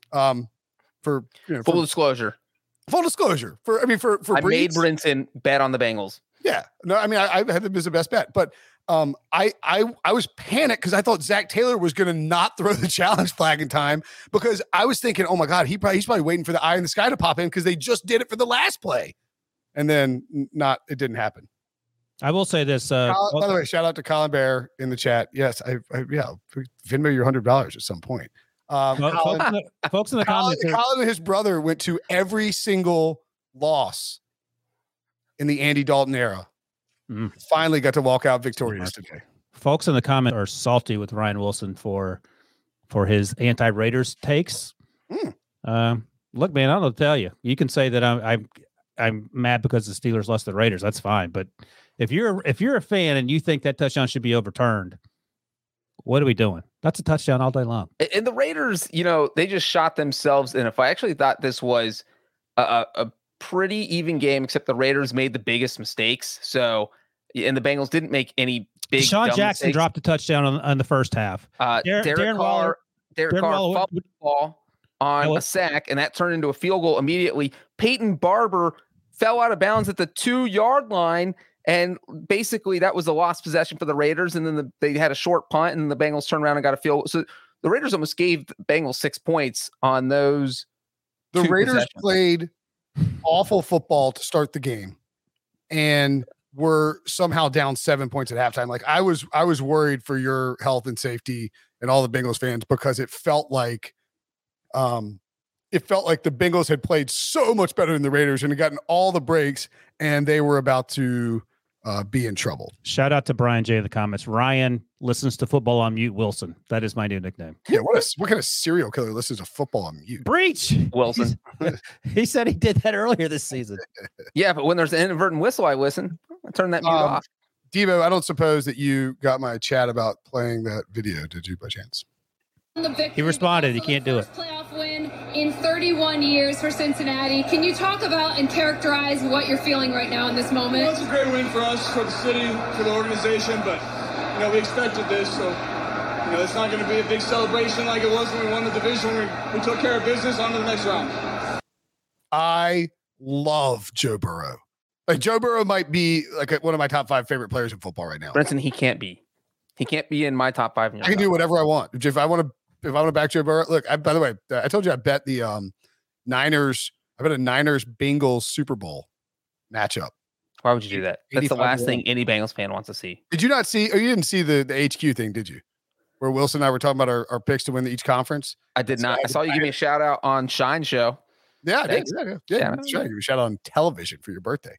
Full disclosure. I made Brinson bet on the Bengals. Yeah. No, I mean, I had them as the best bet, but I was panicked because I thought Zach Taylor was going to not throw the challenge flag in time, because I was thinking, oh my God, he's probably waiting for the eye in the sky to pop in because they just did it for the last play. And then it didn't happen. I will say this. By the way, shout out to Colin Bear in the chat. Yes, Venmo your $100 at some point. Folks in the comments. Colin and his brother went to every single loss in the Andy Dalton era. Finally got to walk out victorious today. Folks in the comments are salty with Ryan Wilson for his anti-Raiders takes. Look, man, I don't know what to tell you. You can say that I'm mad because the Steelers lost the Raiders. That's fine. But if you're a fan and you think that touchdown should be overturned, what are we doing? That's a touchdown all day long. And the Raiders, they just shot themselves in. If I actually thought this was a pretty even game, except the Raiders made the biggest mistakes. So, and the Bengals didn't make any big. Deshaun Jackson mistakes. Dropped a touchdown on the first half. Darren Carr fumbled the ball on a sack, and that turned into a field goal immediately. Peyton Barber fell out of bounds at the 2-yard line, and basically that was a lost possession for the Raiders. And then they had a short punt, and the Bengals turned around and got a field goal. So the Raiders almost gave the Bengals 6 points on those. The Raiders played awful football to start the game and were somehow down 7 points at halftime. Like I was worried for your health and safety and all the Bengals fans, because it felt like the Bengals had played so much better than the Raiders and had gotten all the breaks, and they were about to be in trouble. Shout out to Brian J in the comments. Ryan listens to football on mute. Wilson. That is my new nickname. Yeah, what kind of serial killer listens to football on mute? Breach. Wilson. He said he did that earlier this season. Yeah, but when there's an inadvertent whistle, I listen. I turn that mute off. Devo, I don't suppose that you got my chat about playing that video, did you, by chance? He responded. He can't do it. Playoff win in 31 years for Cincinnati. Can you talk about and characterize what you're feeling right now in this moment? Well, it's a great win for us, for the city, for the organization, but we expected this, so it's not going to be a big celebration like it was when we won the division. We took care of business. On to the next round. I love Joe Burrow. Like, Joe Burrow might be like one of my top 5 favorite players in football right now. Brenton, he can't be in my top 5. I can do whatever I want. If I want to back Joe Burrow, look, by the way, I told you I bet the Niners. I bet a Niners-Bengals Super Bowl matchup. Why would you do that? That's the last thing any Bengals fan wants to see. Did you not see, or you didn't see the HQ thing, did you? Where Wilson and I were talking about our picks to win each conference? I did not. I saw you give me a shout out on Shine Show. Yeah, I did. Yeah. That's right. Give you a shout out on television for your birthday.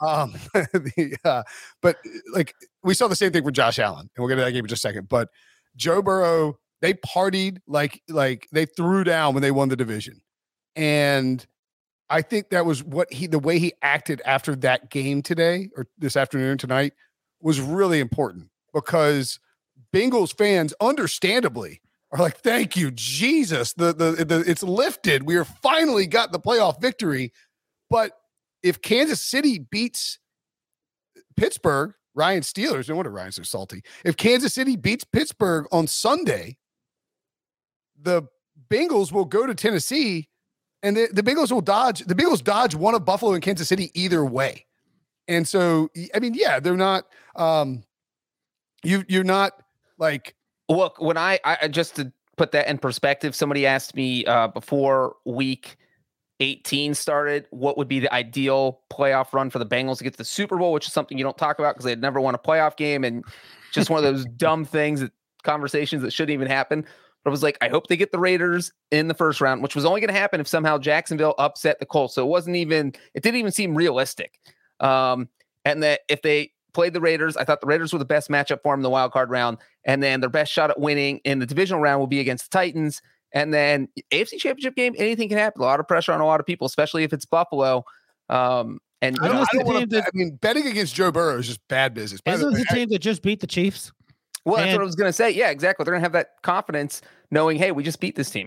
But like, we saw the same thing for Josh Allen, and we'll get to that game in just a second. But Joe Burrow, they partied like they threw down when they won the division. And I think that was the way he acted after that game today, or this afternoon, tonight, was really important, because Bengals fans understandably are like, thank you, Jesus. The it's lifted. We are finally got the playoff victory. But if Kansas City beats Pittsburgh, Ryan's Steelers, no wonder Ryan's so salty. If Kansas City beats Pittsburgh on Sunday, the Bengals will go to Tennessee, and the Bengals will dodge. The Bengals dodge one of Buffalo and Kansas City either way. And so, I mean, yeah, they're not. You're not like. Look, when I just to put that in perspective, somebody asked me before week 18 started, what would be the ideal playoff run for the Bengals to get to the Super Bowl, which is something you don't talk about because they had never won a playoff game, and just one of those dumb things, conversations that shouldn't even happen. But I was like, I hope they get the Raiders in the first round, which was only going to happen if somehow Jacksonville upset the Colts. So it didn't even seem realistic. And that if they played the Raiders, I thought the Raiders were the best matchup for them in the wild card round. And then their best shot at winning in the divisional round will be against the Titans. And then AFC Championship game, anything can happen. A lot of pressure on a lot of people, especially if it's Buffalo. And I mean, betting against Joe Burrow is just bad business. Isn't the team that just beat the Chiefs? Well, that's what I was going to say. Yeah, exactly. They're going to have that confidence knowing, hey, we just beat this team.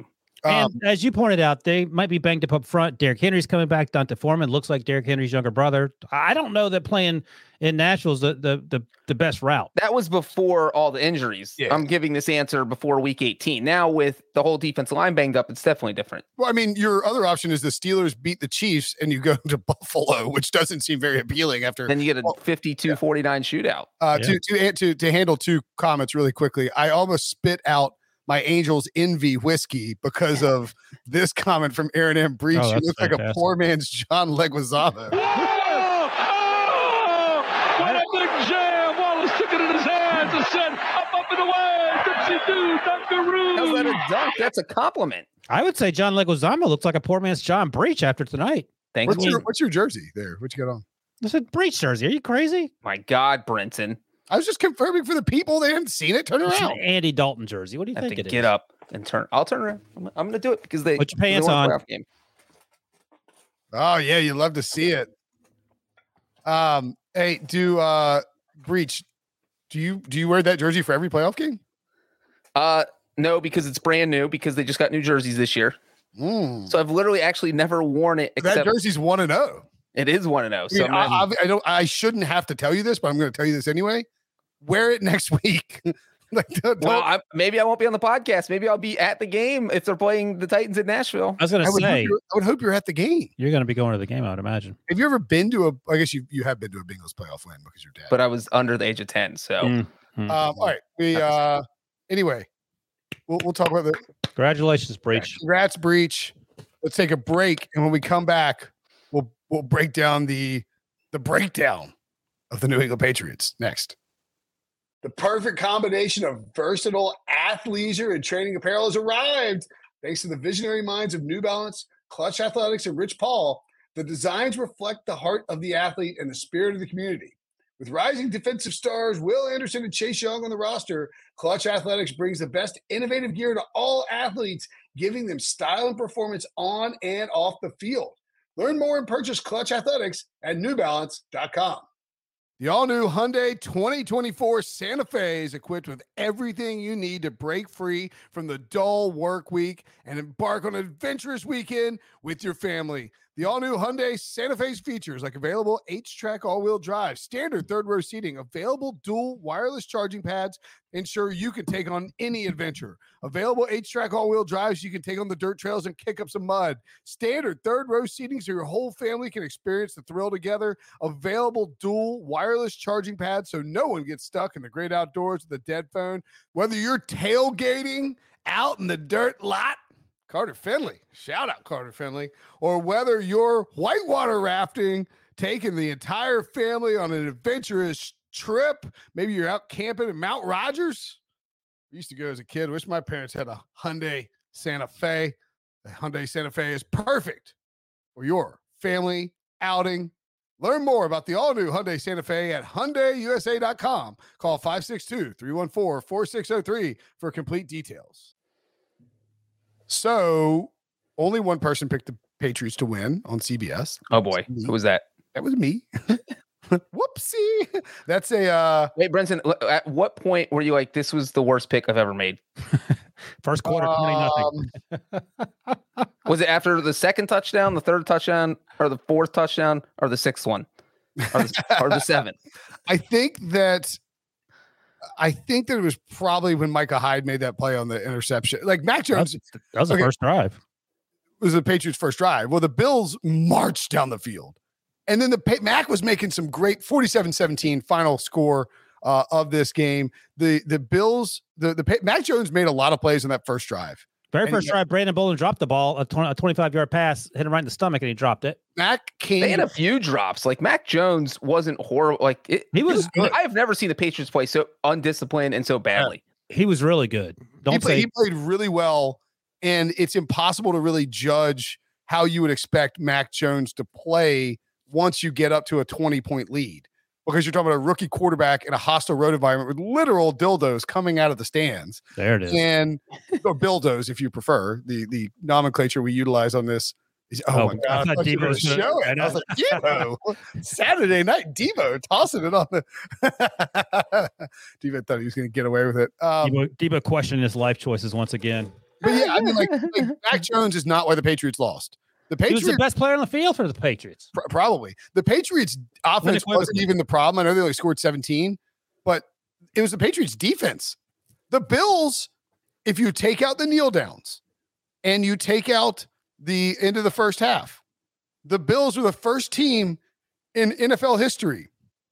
And as you pointed out, they might be banged up front. Derrick Henry's coming back. Dante Foreman looks like Derrick Henry's younger brother. I don't know that playing in Nashville is the best route. That was before all the injuries. Yeah. I'm giving this answer before week 18. Now with the whole defensive line banged up, it's definitely different. Well, I mean, your other option is the Steelers beat the Chiefs and you go to Buffalo, which doesn't seem very appealing after. Then you get a 52-49 shootout. To handle two comments really quickly, I almost spit out my Angels envy whiskey because of this comment from Aaron M. Breach. Oh, You look like a fantastic. poor man's John Leguizamo. What a big jam! Wallace took it in his hands and said, up and away, Dipsy-doo, Dunkaroo. How's that a dunk? That's a compliment. I would say John Leguizamo looks like a poor man's John Breach after tonight. Thanks. What's your jersey there? What you got on? I said Breach jersey. Are you crazy? My God, Brenton. I was just confirming for the people. They hadn't seen it. Turn It's an around. Andy Dalton jersey. What do you I have think to it get is? up and turn. I'll turn around. I'm going to do it because they Put your they pants won a on. playoff game. Oh yeah, you love to see it. Hey, Breach, do you wear that jersey for every playoff game? No, because it's brand new because they just got new jerseys this year. Mm. So I've literally actually never worn it That except jersey's 1-0. it is 1-0. I So mean, I don't. I shouldn't have to tell you this, but I'm going to tell you this anyway. Wear it next week. Like, don't- maybe I won't be on the podcast. Maybe I'll be at the game if they're playing the Titans in Nashville. I was going I to would, hope say, you're, I would hope you're at the game. you're going to be going to the game, I would imagine. Have you ever been to a? I guess you have been to a Bengals playoff win because your dad. But I was under the age of 10. So all right, we anyway, we'll talk about the Congratulations, Breach. congrats breach. Let's take a break, and when we come back, we'll break down the breakdown of the New England Patriots next. The perfect combination of versatile athleisure and training apparel has arrived. Thanks to the visionary minds of New Balance, Clutch Athletics, and Rich Paul, the designs reflect the heart of the athlete and the spirit of the community. With rising defensive stars Will Anderson and Chase Young on the roster, Clutch Athletics brings the best innovative gear to all athletes, giving them style and performance on and off the field. Learn more and purchase Clutch Athletics at newbalance.com. The all-new Hyundai 2024 Santa Fe is equipped with everything you need to break free from the dull work week and embark on an adventurous weekend with your family. The all-new Hyundai Santa Fe's features like available H-Track all-wheel drive, standard third-row seating, available dual wireless charging pads, ensure you can take on any adventure. Available H-Track all-wheel drives so you can take on the dirt trails and kick up some mud. Standard third-row seating so your whole family can experience the thrill together. Available dual wireless charging pads so no one gets stuck in the great outdoors with a dead phone. Whether you're tailgating out in the dirt lot, Carter Finley, shout out Carter Finley, or whether you're whitewater rafting, taking the entire family on an adventurous trip, maybe you're out camping in Mount Rogers. I used to go as a kid. Wish my parents had a Hyundai Santa Fe. The Hyundai Santa Fe is perfect for your family outing. Learn more about the all-new Hyundai Santa Fe at HyundaiUSA.com. Call 562-314-4603 for complete details. So only one person picked the Patriots to win on CBS. oh boy, who was that? That was me. Whoopsie. That's a Wait, Brenton, at what point were you like, this was the worst pick I've ever made? First quarter, 20-0. Was it after the second touchdown, the third touchdown, or the fourth touchdown, or the sixth one, or the seventh? I think that it was probably when Micah Hyde made that play on the interception. Like Mac Jones That was the Okay. first drive. was the Patriots' first drive. Well, the Bills marched down the field. And then Mac was making some great 47-17 final score of this game. The Bills, Mac Jones made a lot of plays on that first drive. Very And first drive, Brandon Bolden dropped the ball, a 25-yard pass, hit him right in the stomach, and he dropped it. Mac came. They had a few drops. Like Mac Jones wasn't horrible. Like He was good. I have never seen the Patriots play so undisciplined and so badly. He was really good. he played really well, and it's impossible to really judge how you would expect Mac Jones to play once you get up to a 20-point lead, because you're talking about a rookie quarterback in a hostile road environment with literal dildos coming out of the stands. There it is. And or bildos, if you prefer, the nomenclature we utilize on this is, oh my God, I thought you were gonna show it. I was like, Devo, Saturday night, Devo tossing it on the Devo thought he was going to get away with it. Debo questioning his life choices once again. But yeah, I mean, like Mac Jones is not why the Patriots lost. The He Patriots was the best player on the field for the Patriots. probably. The Patriots offense wasn't even the problem. I know they only scored 17, but it was the Patriots defense. The Bills, if you take out the kneel downs and you take out the end of the first half, the Bills were the first team in NFL history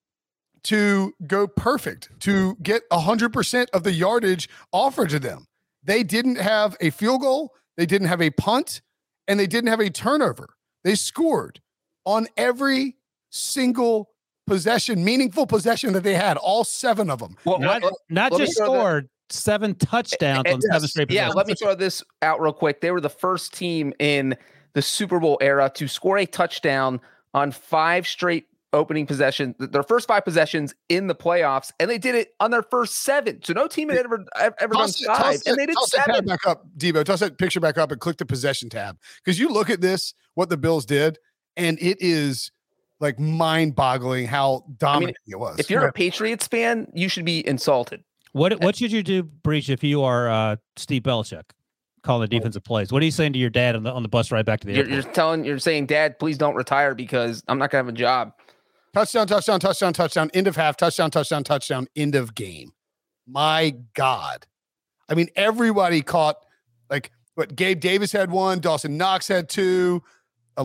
to go perfect, to get 100% of the yardage offered to them. They didn't have a field goal. They didn't have a punt. And they didn't have a turnover. They scored on every single possession, meaningful possession that they had, all 7 of them. Well, Not just scored, 7 touchdowns on 7 straight possessions. Yeah, let me throw this out real quick. They were the first team in the Super Bowl era to score a touchdown on 5 straight opening possessions, their first 5 possessions in the playoffs, and they did it on their first 7. So no team had ever done 5, and they did 7. Back up, Debo. Toss that picture back up and click the possession tab, because you look at this, what the Bills did, and it is like mind-boggling how dominant it was. If you're a Patriots fan, you should be insulted. What should you do, Breach, if you are Steve Belichick calling the defensive plays? What are you saying to your dad on the bus ride back to the airport? You're saying, Dad, please don't retire because I'm not gonna have a job. Touchdown, touchdown, touchdown, touchdown, end of half, touchdown, touchdown, touchdown, end of game. My God. I mean, everybody caught, like, what, Gabe Davis had 1, Dawson Knox had 2, the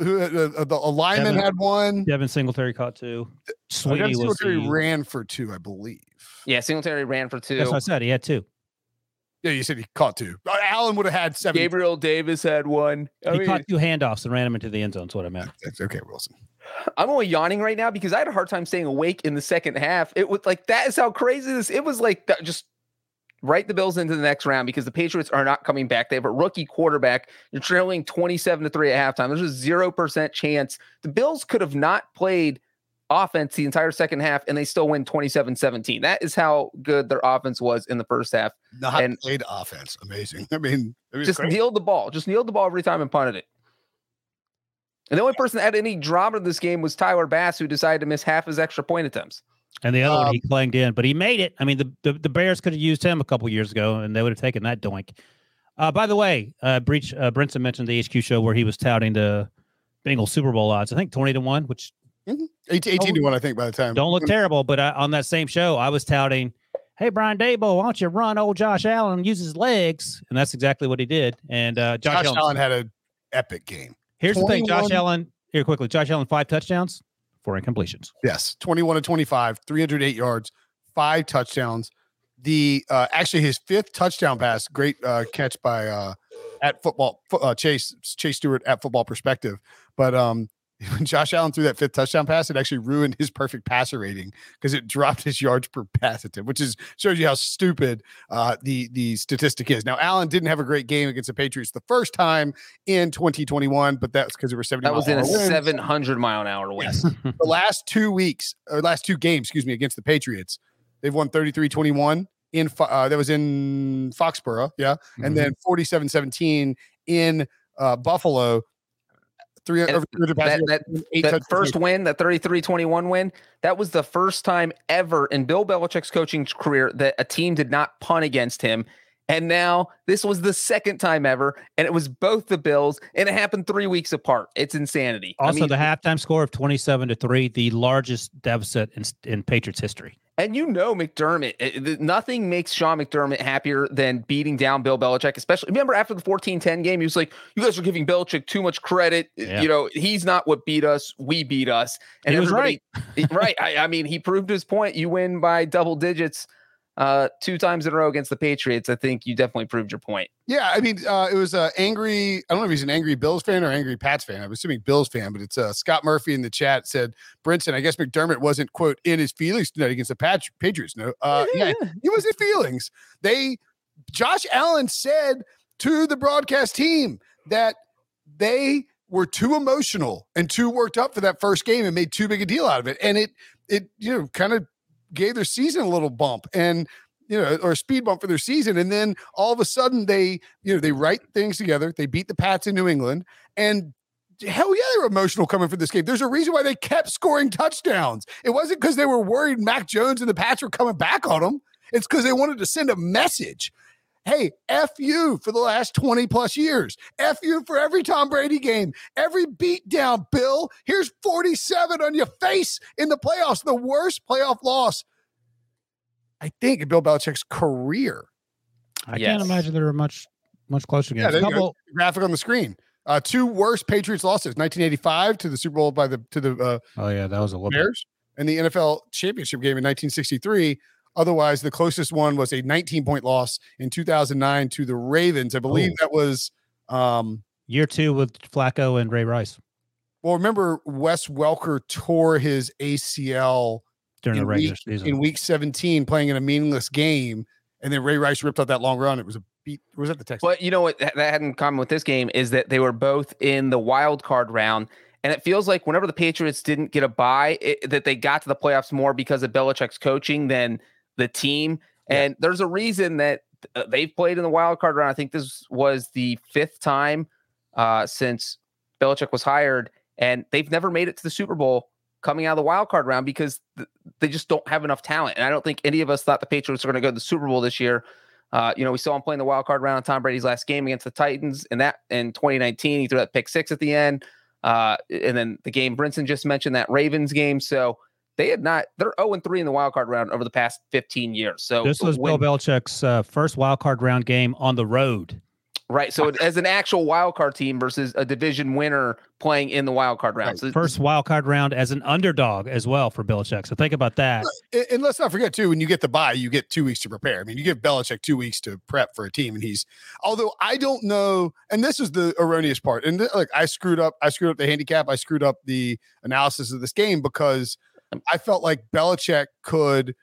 lineman had 1. Devin Singletary caught 2. Singletary ran for 2, I believe. Yeah, Singletary ran for 2. That's what I said. He had 2. Yeah, you said he caught 2. Allen would have had 7. Gabriel Davis had 1. He caught 2 handoffs and ran them into the end zone. That's what I meant. That's okay, Wilson. I'm only yawning right now because I had a hard time staying awake in the second half. It was like, that is how crazy this. It was like, just write the Bills into the next round because the Patriots are not coming back. They have a rookie quarterback. You're trailing 27-3 at halftime. There's a 0% chance. The Bills could have not played offense the entire second half and they still win 27-17. That is how good their offense was in the first half. Not played offense. Amazing. I mean just kneeled the ball. Just kneeled the ball every time and punted it. And the only person that had any drama in this game was Tyler Bass, who decided to miss half his extra point attempts. And the other one, he clanged in, but he made it. I mean, the Bears could have used him a couple years ago, and they would have taken that doink. By the way, Brinson mentioned the HQ show where he was touting the Bengals Super Bowl odds. I think 20-1, which 18-1, I think, by the time. Don't look terrible, but on that same show, I was touting, hey, Brian Daboll, why don't you run old Josh Allen and use his legs? And that's exactly what he did. And Josh Allen had an epic game. Here's the thing, Josh Allen, 5 touchdowns, 4 incompletions. Yes, 21-25, 308 yards, 5 touchdowns. The actually his 5th touchdown pass, great catch by Chase Stewart at Football Perspective. But when Josh Allen threw that 5th touchdown pass, it actually ruined his perfect passer rating because it dropped his yards per pass attempt, which shows you how stupid the statistic is. Now, Allen didn't have a great game against the Patriots the first time in 2021, but that's because it were 70. That was in a 700-mile-an-hour win. Yes. The last 2 games, against the Patriots, they've won 33-21 that was in Foxborough, yeah, and then 47-17 in Buffalo. That first win, that 33-21 win, that was the first time ever in Bill Belichick's coaching career that a team did not punt against him. And now this was the second time ever, and it was both the Bills, and it happened 3 weeks apart. It's insanity. Also, the halftime score of 27-3, the largest deficit in Patriots history. And McDermott, nothing makes Sean McDermott happier than beating down Bill Belichick, especially remember after the 14-10 game, he was like, you guys are giving Belichick too much credit. Yeah. You know, he's not what beat us. We beat us. And he was right. Right. I mean, he proved his point. You win by double digits 2 times in a row against the Patriots. I think you definitely proved your point. Yeah, I mean, it was angry. I don't know if he's an angry Bills fan or angry Pats fan. I'm assuming Bills fan, but it's Scott Murphy in the chat said, Brinson, I guess McDermott wasn't, quote, in his feelings tonight against the Patriots. No, yeah, he was in feelings. Josh Allen said to the broadcast team that they were too emotional and too worked up for that first game and made too big a deal out of it. And it kind of gave their season a little bump and, or a speed bump for their season. And then all of a sudden they write things together. They beat the Pats in New England, and hell yeah, they're emotional coming for this game. There's a reason why they kept scoring touchdowns. It wasn't because they were worried Mac Jones and the Pats were coming back on them. It's because they wanted to send a message. Hey, F you for the last 20 plus years. F you for every Tom Brady game, every beatdown, Bill. Here's 47 on your face in the playoffs. The worst playoff loss, I think, in Bill Belichick's career. I can't imagine there were much closer games. Yeah, there you go. Graphic on the screen. Two worst Patriots losses: 1985 to the Super Bowl that was a Bears, and the NFL championship game in 1963. Otherwise, the closest one was a 19-point loss in 2009 to the Ravens. I believe that was year 2 with Flacco and Ray Rice. Well, remember Wes Welker tore his ACL during the regular season in week 17, playing in a meaningless game, and then Ray Rice ripped out that long run. It was a beat. Was that the Texans? But you know what that had in common with this game is that they were both in the wild card round. And it feels like whenever the Patriots didn't get a bye, that they got to the playoffs more because of Belichick's coaching than the team. And there's a reason that they've played in the wild card round. I think this was the 5th time since Belichick was hired, and they've never made it to the Super Bowl coming out of the wild card round because they just don't have enough talent. And I don't think any of us thought the Patriots were going to go to the Super Bowl this year. We saw him playing the wild card round on Tom Brady's last game against the Titans, and that in 2019, he threw that pick 6 at the end. And then the game Brinson just mentioned, that Ravens game. So they're 0-3 in the wild card round over the past 15 years. So this was Bill Belichick's first wild card round game on the road. Right. So as an actual wild card team versus a division winner playing in the wild card round. Right. So first wild card round as an underdog as well for Belichick. So think about that. And let's not forget too, when you get the bye, you get 2 weeks to prepare. I mean, you give Belichick 2 weeks to prep for a team, and although I don't know, and this is the erroneous part. And I screwed up the handicap. I screwed up the analysis of this game because I felt like Belichick could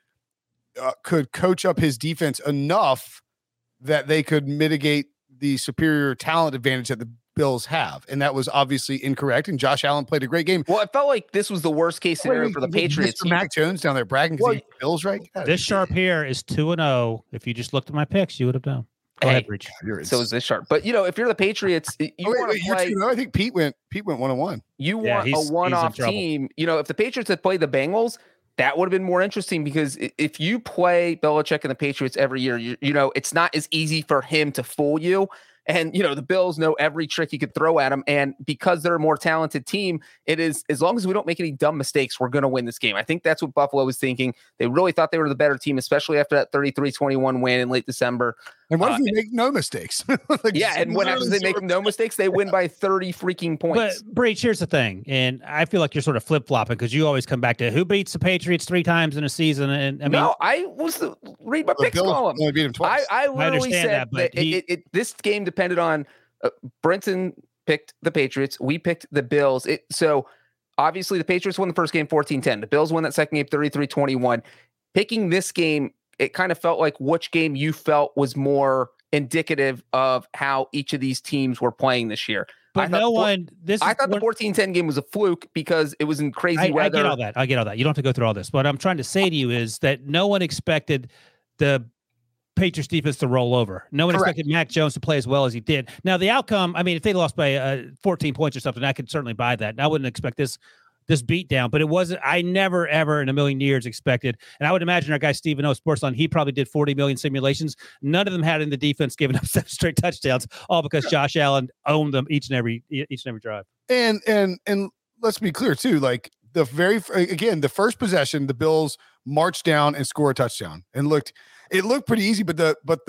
coach up his defense enough that they could mitigate the superior talent advantage that the Bills have. And that was obviously incorrect. And Josh Allen played a great game. Well, it felt like this was the worst case scenario for the Patriots. Mr. Mac Jones down there bragging because he beat the Bills, right? This sharp here is 2-0. If you just looked at my picks, you would have known. Go ahead, Breach. So is this sharp. But if you're the Patriots, you want to play. I think Pete went 1-1. You want a one-off team. If the Patriots had played the Bengals, that would have been more interesting, because if you play Belichick and the Patriots every year, it's not as easy for him to fool you. And, the Bills know every trick you could throw at them. And because they're a more talented team, it is, as long as we don't make any dumb mistakes, we're going to win this game. I think that's what Buffalo was thinking. They really thought they were the better team, especially after that 33-21 win in late December. And what if we make no mistakes? And what happens if they make no mistakes? They win by 30 freaking points. But, Breach, here's the thing. And I feel like you're sort of flip-flopping because you always come back to who beats the Patriots 3 times in a season. And I was read my picks column. Only beat him twice. I literally said that this game depended on Brinson picked the Patriots. We picked the Bills. So obviously the Patriots won the first game 14-10. The Bills won that second game 33-21. Picking this game, it kind of felt like which game you felt was more indicative of how each of these teams were playing this year. But I thought the 14-10 game was a fluke because it was in crazy weather. I get all that. You don't have to go through all this. What I'm trying to say to you is that no one expected the Patriots defense to roll over. No one expected Mac Jones to play as well as he did. Now, the outcome, I mean, if they lost by 14 points or something, I could certainly buy that. And I wouldn't expect this beat down, but it wasn't. I never, ever in a million years expected. And I would imagine our guy Stephen O Sportsline, he probably did 40 million simulations. None of them had in the defense giving up 7 straight touchdowns, all because Josh Allen owned them each and every drive. And let's be clear too, like the first possession, the Bills marched down and scored a touchdown, and it looked pretty easy. But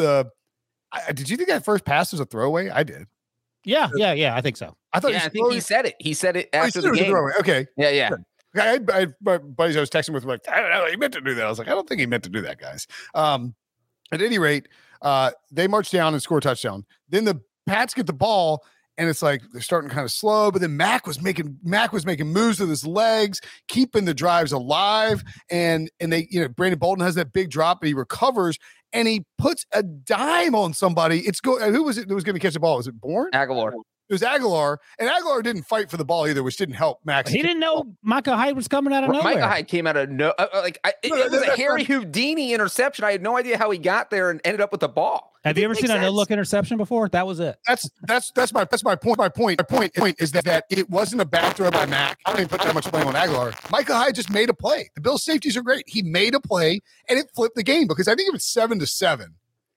did you think that first pass was a throwaway? I did. Yeah, I think so. I think he said it. He said it after the game. Okay. Yeah. I my buddies I was texting with were like, I don't know, he meant to do that. I was like, I don't think he meant to do that, guys. At any rate, they march down and score a touchdown. Then the Pats get the ball, and it's like they're starting kind of slow, but then Mac was making moves with his legs, keeping the drives alive. And they, Brandon Bolden has that big drop, but he recovers and he puts a dime on somebody. Who was it that was going to catch the ball? Was it Bourne? Aguilar. It was Aguilar, and Aguilar didn't fight for the ball either, which didn't help Max. He didn't know Micah Hyde was coming out of nowhere. Micah Hyde came out of it was a Harry Houdini interception. I had no idea how he got there and ended up with the ball. Have you ever seen a no-look interception before? That was it. That's my point. My point is that it wasn't a bad throw by Mac. I don't even put that much blame on Aguilar. Micah Hyde just made a play. The Bills' safeties are great. He made a play, and it flipped the game because I think it was 7-7.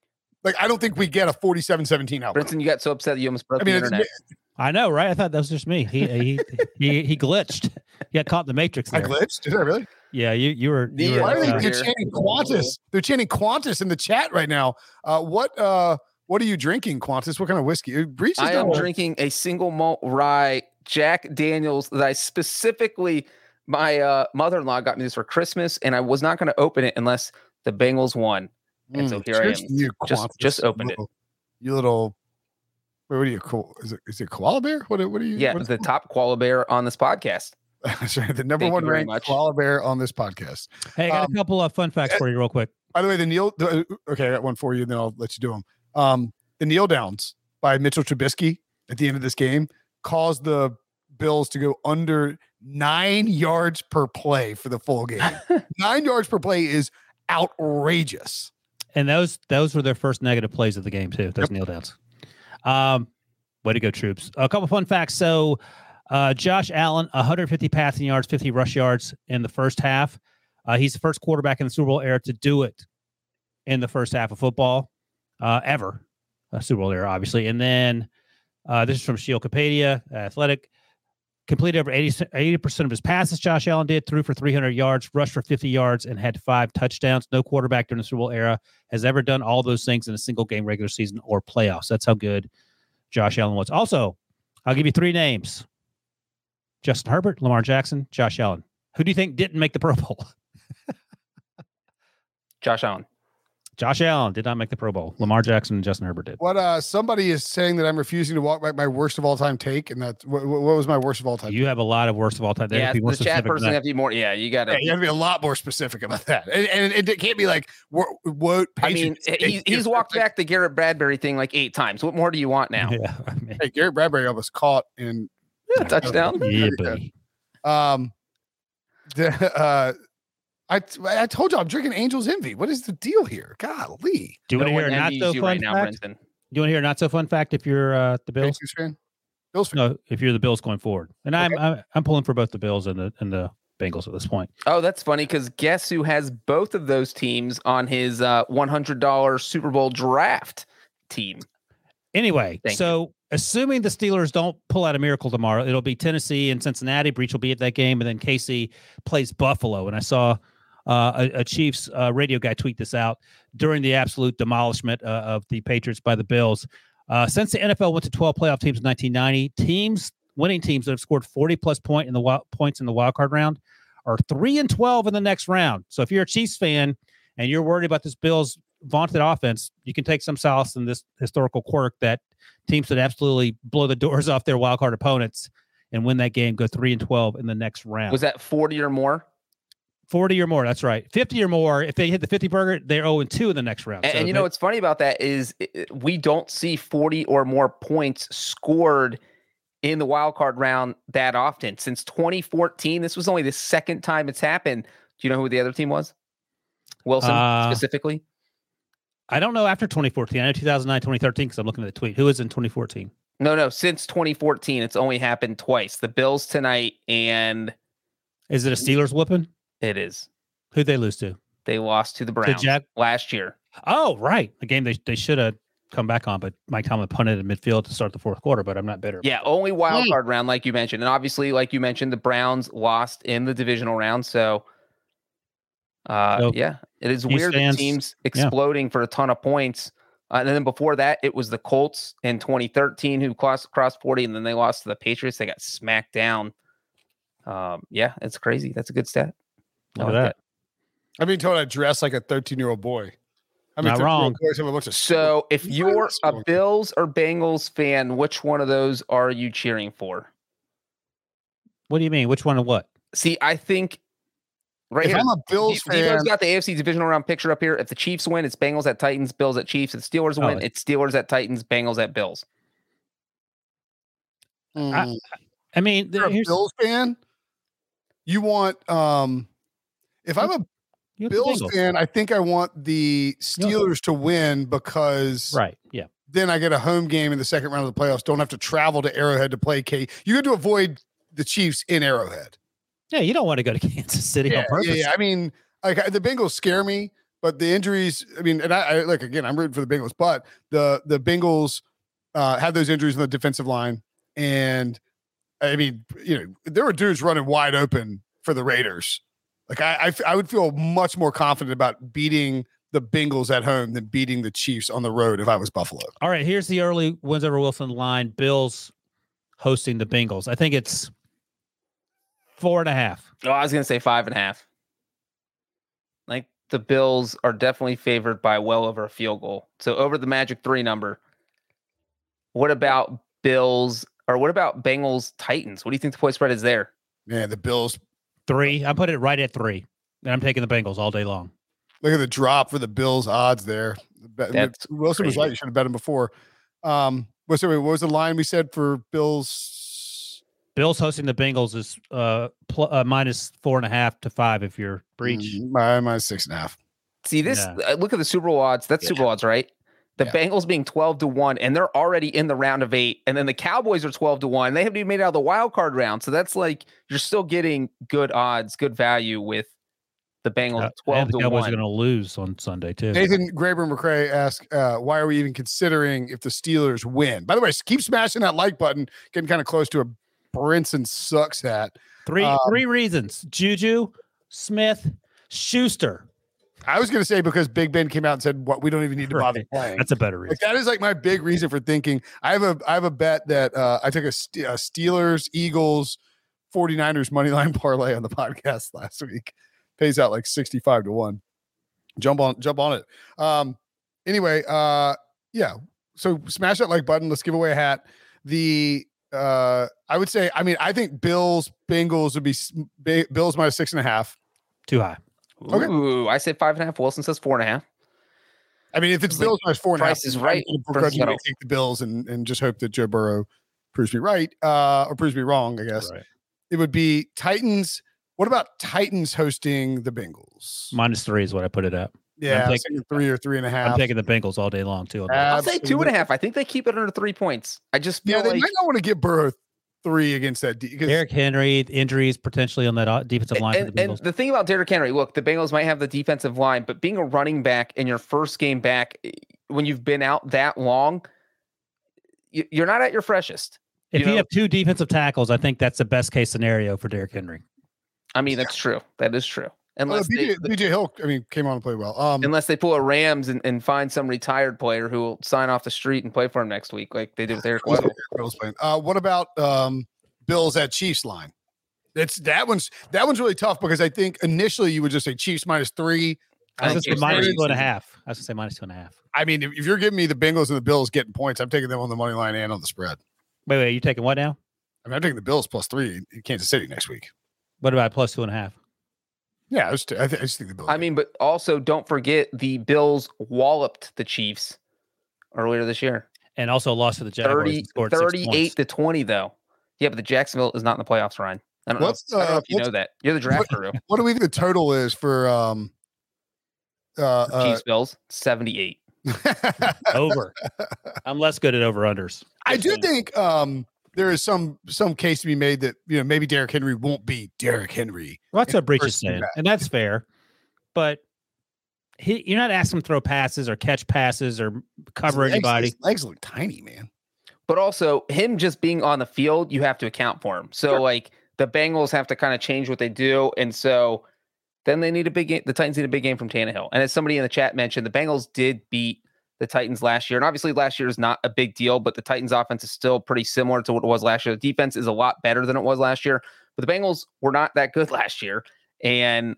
Like, I don't think we get a 47-17 outcome. Brinson, you got so upset that you almost broke the internet. I know, right? I thought that was just me. He glitched. He got caught in the Matrix there. I glitched? Did I really? Yeah, you were. Why are they chanting Qantas? They're chanting Qantas in the chat right now. What are you drinking, Qantas? What kind of whiskey? I am drinking a single malt rye Jack Daniels that I specifically, my mother-in-law got me this for Christmas, and I was not going to open it unless the Bengals won. And so here I am. Just opened it. You little. Wait, what are you? Cool? Is it koala bear? What are you? Yeah, the top koala bear on this podcast. That's right. The number one ranked koala bear on this podcast. Hey, I got a couple of fun facts for you, real quick. By the way, okay, I got one for you, and then I'll let you do them. The kneel downs by Mitchell Trubisky at the end of this game caused the Bills to go under 9 yards per play for the full game. 9 yards per play is outrageous. And those were their first negative plays of the game too. Those kneel downs. Way to go, troops. A couple fun facts. So Josh Allen, 150 passing yards, 50 rush yards in the first half. He's the first quarterback in the Super Bowl era to do it in the first half of football ever. Super Bowl era, obviously. And then this is from Shieldcopedia, Athletic. Completed over 80% of his passes, Josh Allen did, threw for 300 yards, rushed for 50 yards, and had 5 touchdowns. No quarterback during the Super Bowl era has ever done all those things in a single game, regular season, or playoffs. That's how good Josh Allen was. Also, I'll give you 3 names. Justin Herbert, Lamar Jackson, Josh Allen. Who do you think didn't make the Pro Bowl? Josh Allen. Josh Allen did not make the Pro Bowl. Lamar Jackson and Justin Herbert did. What somebody is saying that I'm refusing to walk back my worst of all time take, and that what was my worst of all time? You have a lot of worst of all time. Yeah, the chat person have to be more. Yeah, you got to. You have to be a lot more specific about that, and it can't be like what. I mean, he's walked back the Garrett Bradbury thing like 8 times. What more do you want now? Yeah, I mean, hey, Garrett Bradbury almost caught in touchdown. Yeah, buddy. I told you I'm drinking Angel's Envy. What is the deal here? Golly. Do you want to hear a not so fun fact? Do you want to hear a not so fun fact if you're the Bills? Fan? Bills fan. No, if you're the Bills going forward. And okay. I'm pulling for both the Bills and the Bengals at this point. Oh, that's funny because guess who has both of those teams on his $100 Super Bowl draft team? Anyway, assuming the Steelers don't pull out a miracle tomorrow, it'll be Tennessee and Cincinnati. Breach will be at that game, and then KC plays Buffalo. And I saw a Chiefs radio guy tweet this out during the absolute demolishment of the Patriots by the Bills. Since the NFL went to 12 playoff teams in 1990, winning teams that have scored 40-plus points in the wild card round are 3-12 in the next round. So if you're a Chiefs fan and you're worried about this Bills vaunted offense, you can take some solace in this historical quirk that teams that absolutely blow the doors off their wild card opponents and win that game go 3-12 in the next round. Was that 40 or more? 40 or more, that's right. 50 or more. If they hit the 50 burger, they're 0-2 in the next round. And you know what's funny about that is we don't see 40 or more points scored in the wild card round that often. Since 2014, this was only the second time it's happened. Do you know who the other team was? Wilson specifically? I don't know after 2014. I know 2009, 2013 because I'm looking at the tweet. Who is in 2014? No. Since 2014, it's only happened twice. The Bills tonight and... Is it a Steelers whooping? It is. Who'd they lose to? They lost to the Browns last year. Oh, right. A game they should have come back on, but Mike Tomlin punted in midfield to start the fourth quarter, but I'm not bitter. Yeah, only wild card round, like you mentioned. And obviously, like you mentioned, the Browns lost in the divisional round. So, yeah, it is weird that teams exploding for a ton of points. And then before that, it was the Colts in 2013 who crossed 40, and then they lost to the Patriots. They got smacked down. Yeah, it's crazy. That's a good stat. Look at that. I've been told I dress like a 13-year-old boy. Not wrong. So if you're a Bills or Bengals fan, which one of those are you cheering for? What do you mean? Which one of what? See, I think right here. I'm a Bills fan. Devo's got the AFC divisional round picture up here. If the Chiefs win, it's Bengals at Titans, Bills at Chiefs. If the Steelers win, it's Steelers at Titans, Bengals at Bills. I mean, you're a Bills fan? You want if I'm a Bills fan, I think I want the Steelers to win because then I get a home game in the second round of the playoffs. Don't have to travel to Arrowhead to play You get to avoid the Chiefs in Arrowhead. Yeah, you don't want to go to Kansas City on purpose. Yeah, I mean, like the Bengals scare me, but the injuries, I mean, and I like, again, I'm rooting for the Bengals, but the Bengals had those injuries on the defensive line. And I mean, there were dudes running wide open for the Raiders. Like I would feel much more confident about beating the Bengals at home than beating the Chiefs on the road if I was Buffalo. All right, here's the early wins over Wilson line. Bills hosting the Bengals. I think it's 4.5. Oh, I was going to say 5.5. Like the Bills are definitely favored by well over a field goal. So over the magic 3 number. What about Bills or what about Bengals Titans? What do you think the point spread is there? Yeah, the Bills 3. I put it right at 3. And I'm taking the Bengals all day long. Look at the drop for the Bills odds there. That's Wilson crazy. was right. You should have bet him before. What was the line we said for Bills? Bills hosting the Bengals is minus 4.5 to 5 if you're breach. Minus 6.5. See this? Look at the Super Bowl odds. That's Super Bowl odds, right? The Bengals being 12-1, and they're already in the round of 8. And then the Cowboys are 12-1. They haven't even made it out of the wild card round. So that's like you're still getting good odds, good value with the Bengals 12-1. The Cowboys are going to lose on Sunday too. Nathan Graber McCray asked, why are we even considering if the Steelers win? By the way, keep smashing that like button, getting kind of close to a Brinson sucks hat. Three reasons. Juju, Smith, Schuster. I was going to say because Big Ben came out and said, "What we don't even need to bother playing." That's a better reason. Like, that is like my big reason for thinking. I have a bet that I took a Steelers, Eagles, 49ers money line parlay on the podcast last week. Pays out like 65-1. Jump on it. Anyway, yeah. So smash that like button. Let's give away a hat. I would say, I think Bills Bengals would be Bills minus 6.5. Too high. Okay. Ooh, I said 5.5. Wilson says 4.5. I mean, if it's Bills minus 4.5, Price is right. begrudgingly take the Bills and just hope that Joe Burrow proves me right or proves me wrong. I guess it would be Titans. What about Titans hosting the Bengals? -3 is what I put it at. Yeah, I'm taking 3 or 3.5. I'm taking the Bengals all day long too. I'll say 2.5. I think they keep it under 3 points. I just feel they might not want to get Burrow 3 against that. Derrick Henry injuries potentially on that defensive line. And the thing about Derrick Henry, look, the Bengals might have the defensive line, but being a running back in your first game back, when you've been out that long, you're not at your freshest. If you have 2 defensive tackles, I think that's the best case scenario for Derrick Henry. I mean, that's true. That is true. Unless BJ Hill, came on and played well. Unless they pull a Rams and find some retired player who will sign off the street and play for him next week, like they did with Eric Weddle. What about Bills at Chiefs line? That one's really tough because I think initially you would just say Chiefs -3. I was going to say -2.5. I was going to say -2.5. I mean, if you're giving me the Bengals and the Bills getting points, I'm taking them on the money line and on the spread. Wait, you taking what now? I'm taking the Bills +3 in Kansas City next week. What about +2.5? Yeah, I just think the Bills. I mean, but also don't forget the Bills walloped the Chiefs earlier this year. And also lost to the Jaguars. 38-20, though. Yeah, but the Jacksonville is not in the playoffs, Ryan. I don't know if you know that. You're the draft guru. What do we think the total is for Chiefs Bills? 78. Over. I'm less good at over-unders. I do think there is some case to be made that maybe Derrick Henry won't be Derrick Henry. Well, that's what Breach is saying, and that's fair. But you're not asking him to throw passes or catch passes or cover anybody. His legs look tiny, man. But also, him just being on the field, you have to account for him. So, like, the Bengals have to kind of change what they do, and so then they need a big game. The Titans need a big game from Tannehill. And as somebody in the chat mentioned, the Bengals did beat the Titans last year. And obviously last year is not a big deal, but the Titans offense is still pretty similar to what it was last year. The defense is a lot better than it was last year, but the Bengals were not that good last year. And,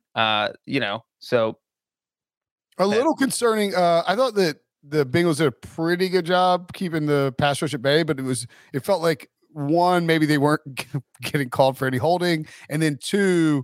so. A little concerning. I thought that the Bengals did a pretty good job keeping the pass rush at bay, but it felt like one, maybe they weren't getting called for any holding. And then 2,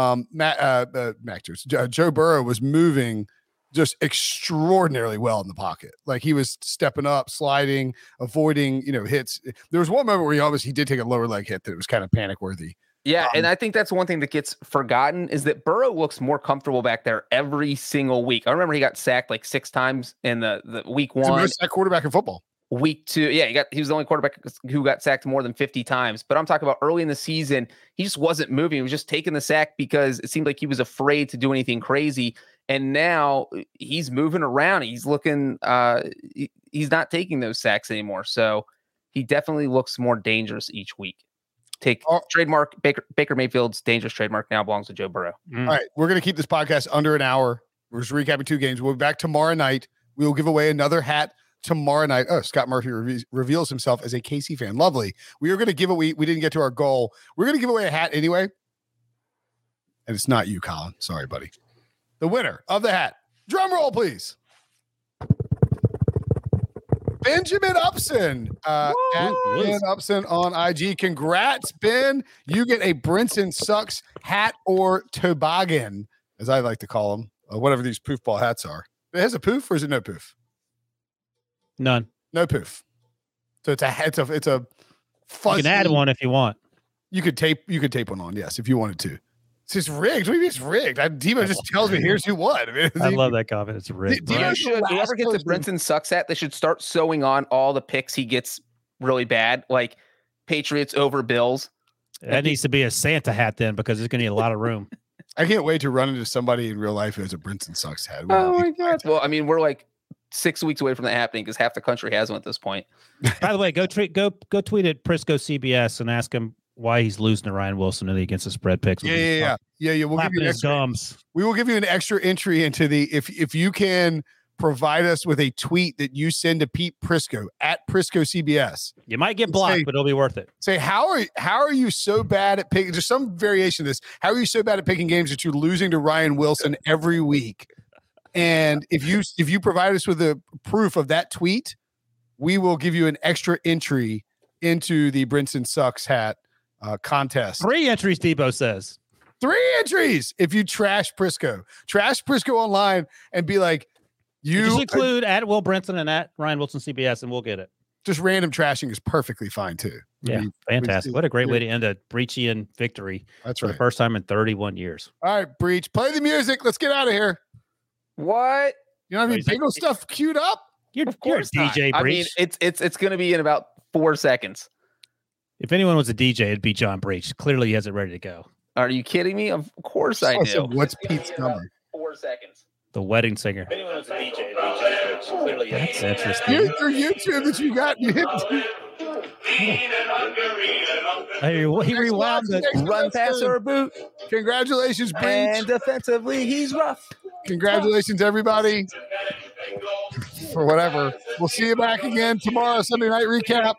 Joe Burrow was moving just extraordinarily well in the pocket. Like he was stepping up, sliding, avoiding, hits. There was one moment where he did take a lower leg hit that it was kind of panic worthy. Yeah. And I think that's one thing that gets forgotten is that Burrow looks more comfortable back there every single week. I remember he got sacked like 6 times in the week 1. He's the most sacked quarterback in football. Week 2. Yeah. He was the only quarterback who got sacked more than 50 times, but I'm talking about early in the season. He just wasn't moving. He was just taking the sack because it seemed like he was afraid to do anything crazy. And now he's moving around. He's looking, he's not taking those sacks anymore. So he definitely looks more dangerous each week. Trademark Baker Mayfield's dangerous trademark now belongs to Joe Burrow. All right. We're going to keep this podcast under an hour. We're just recapping 2 games. We'll be back tomorrow night. We will give away another hat tomorrow night. Oh, Scott Murphy reveals himself as a KC fan. Lovely. We are going to give away. We didn't get to our goal. We're going to give away a hat anyway. And it's not you, Colin. Sorry, buddy. The winner of the hat. Drum roll, please. Benjamin Upson. At Ben Upson on IG. Congrats, Ben. You get a Brinson Sucks hat or toboggan, as I like to call them. Whatever these poof ball hats are. It has a poof, or is it no poof? None. No poof. So it's a fuzzy. You can add one if you want. You could tape one on, yes, if you wanted to. It's just rigged. What do you mean it's rigged? Debo just tells me here's who won. I love that comment. It's rigged. Whoever gets the Brinson Sucks hat, they should start sewing on all the picks he gets really bad, like Patriots over Bills. That needs to be a Santa hat then, because it's going to need a lot of room. I can't wait to run into somebody in real life who has a Brinson Sucks hat. Oh my God. Well, I mean, we're like 6 weeks away from that happening because half the country has one at this point. By the way, go tweet at Prisco CBS and ask him why he's losing to Ryan Wilson against the spread picks. Yeah. We'll give you we will give you an extra entry into the if you can provide us with a tweet that you send to Pete Prisco at Prisco CBS. You might get blocked, but it'll be worth it. Say, how are you so bad at picking? There's some variation of this. How are you so bad at picking games that you're losing to Ryan Wilson every week? And if you provide us with a proof of that tweet, we will give you an extra entry into the Brinson Sucks hat contest. 3 entries, Debo says. 3 entries if you trash Prisco online and be like, you just include at Will Brinson and at Ryan Wilson CBS, and we'll get it. Just random trashing is perfectly fine too. Yeah, fantastic. What a great way to end a Breachian victory. That's right. For the first time in 31 years. All right, Breach, play the music. Let's get out of here. What? You don't have any Bengal stuff queued up? You're DJ Breach. I mean, it's going to be in about 4 seconds. If anyone was a DJ, it'd be John Breach. Clearly, he has it ready to go. Are you kidding me? Of course I do. So what's Pete's number? 4 seconds. The wedding singer. If anyone was a DJ, it'd be John Breach. Clearly, that's interesting. Your YouTube that you got, you hit. He rewound the run, pass, or boot. Congratulations, Breach. And defensively, he's rough. Congratulations, everybody. For whatever. We'll see you back again tomorrow, Sunday night recap.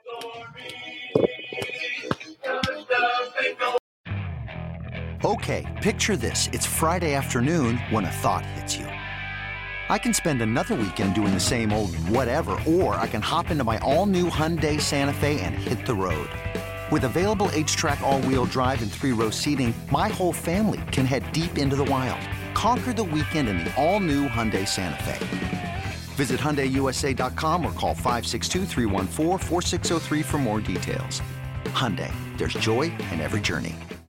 Okay, picture this. It's Friday afternoon when a thought hits you. I can spend another weekend doing the same old whatever, or I can hop into my all-new Hyundai Santa Fe and hit the road. With available H-Track all-wheel drive and 3-row seating, my whole family can head deep into the wild. Conquer the weekend in the all-new Hyundai Santa Fe. Visit HyundaiUSA.com or call 562-314-4603 for more details. Hyundai, there's joy in every journey.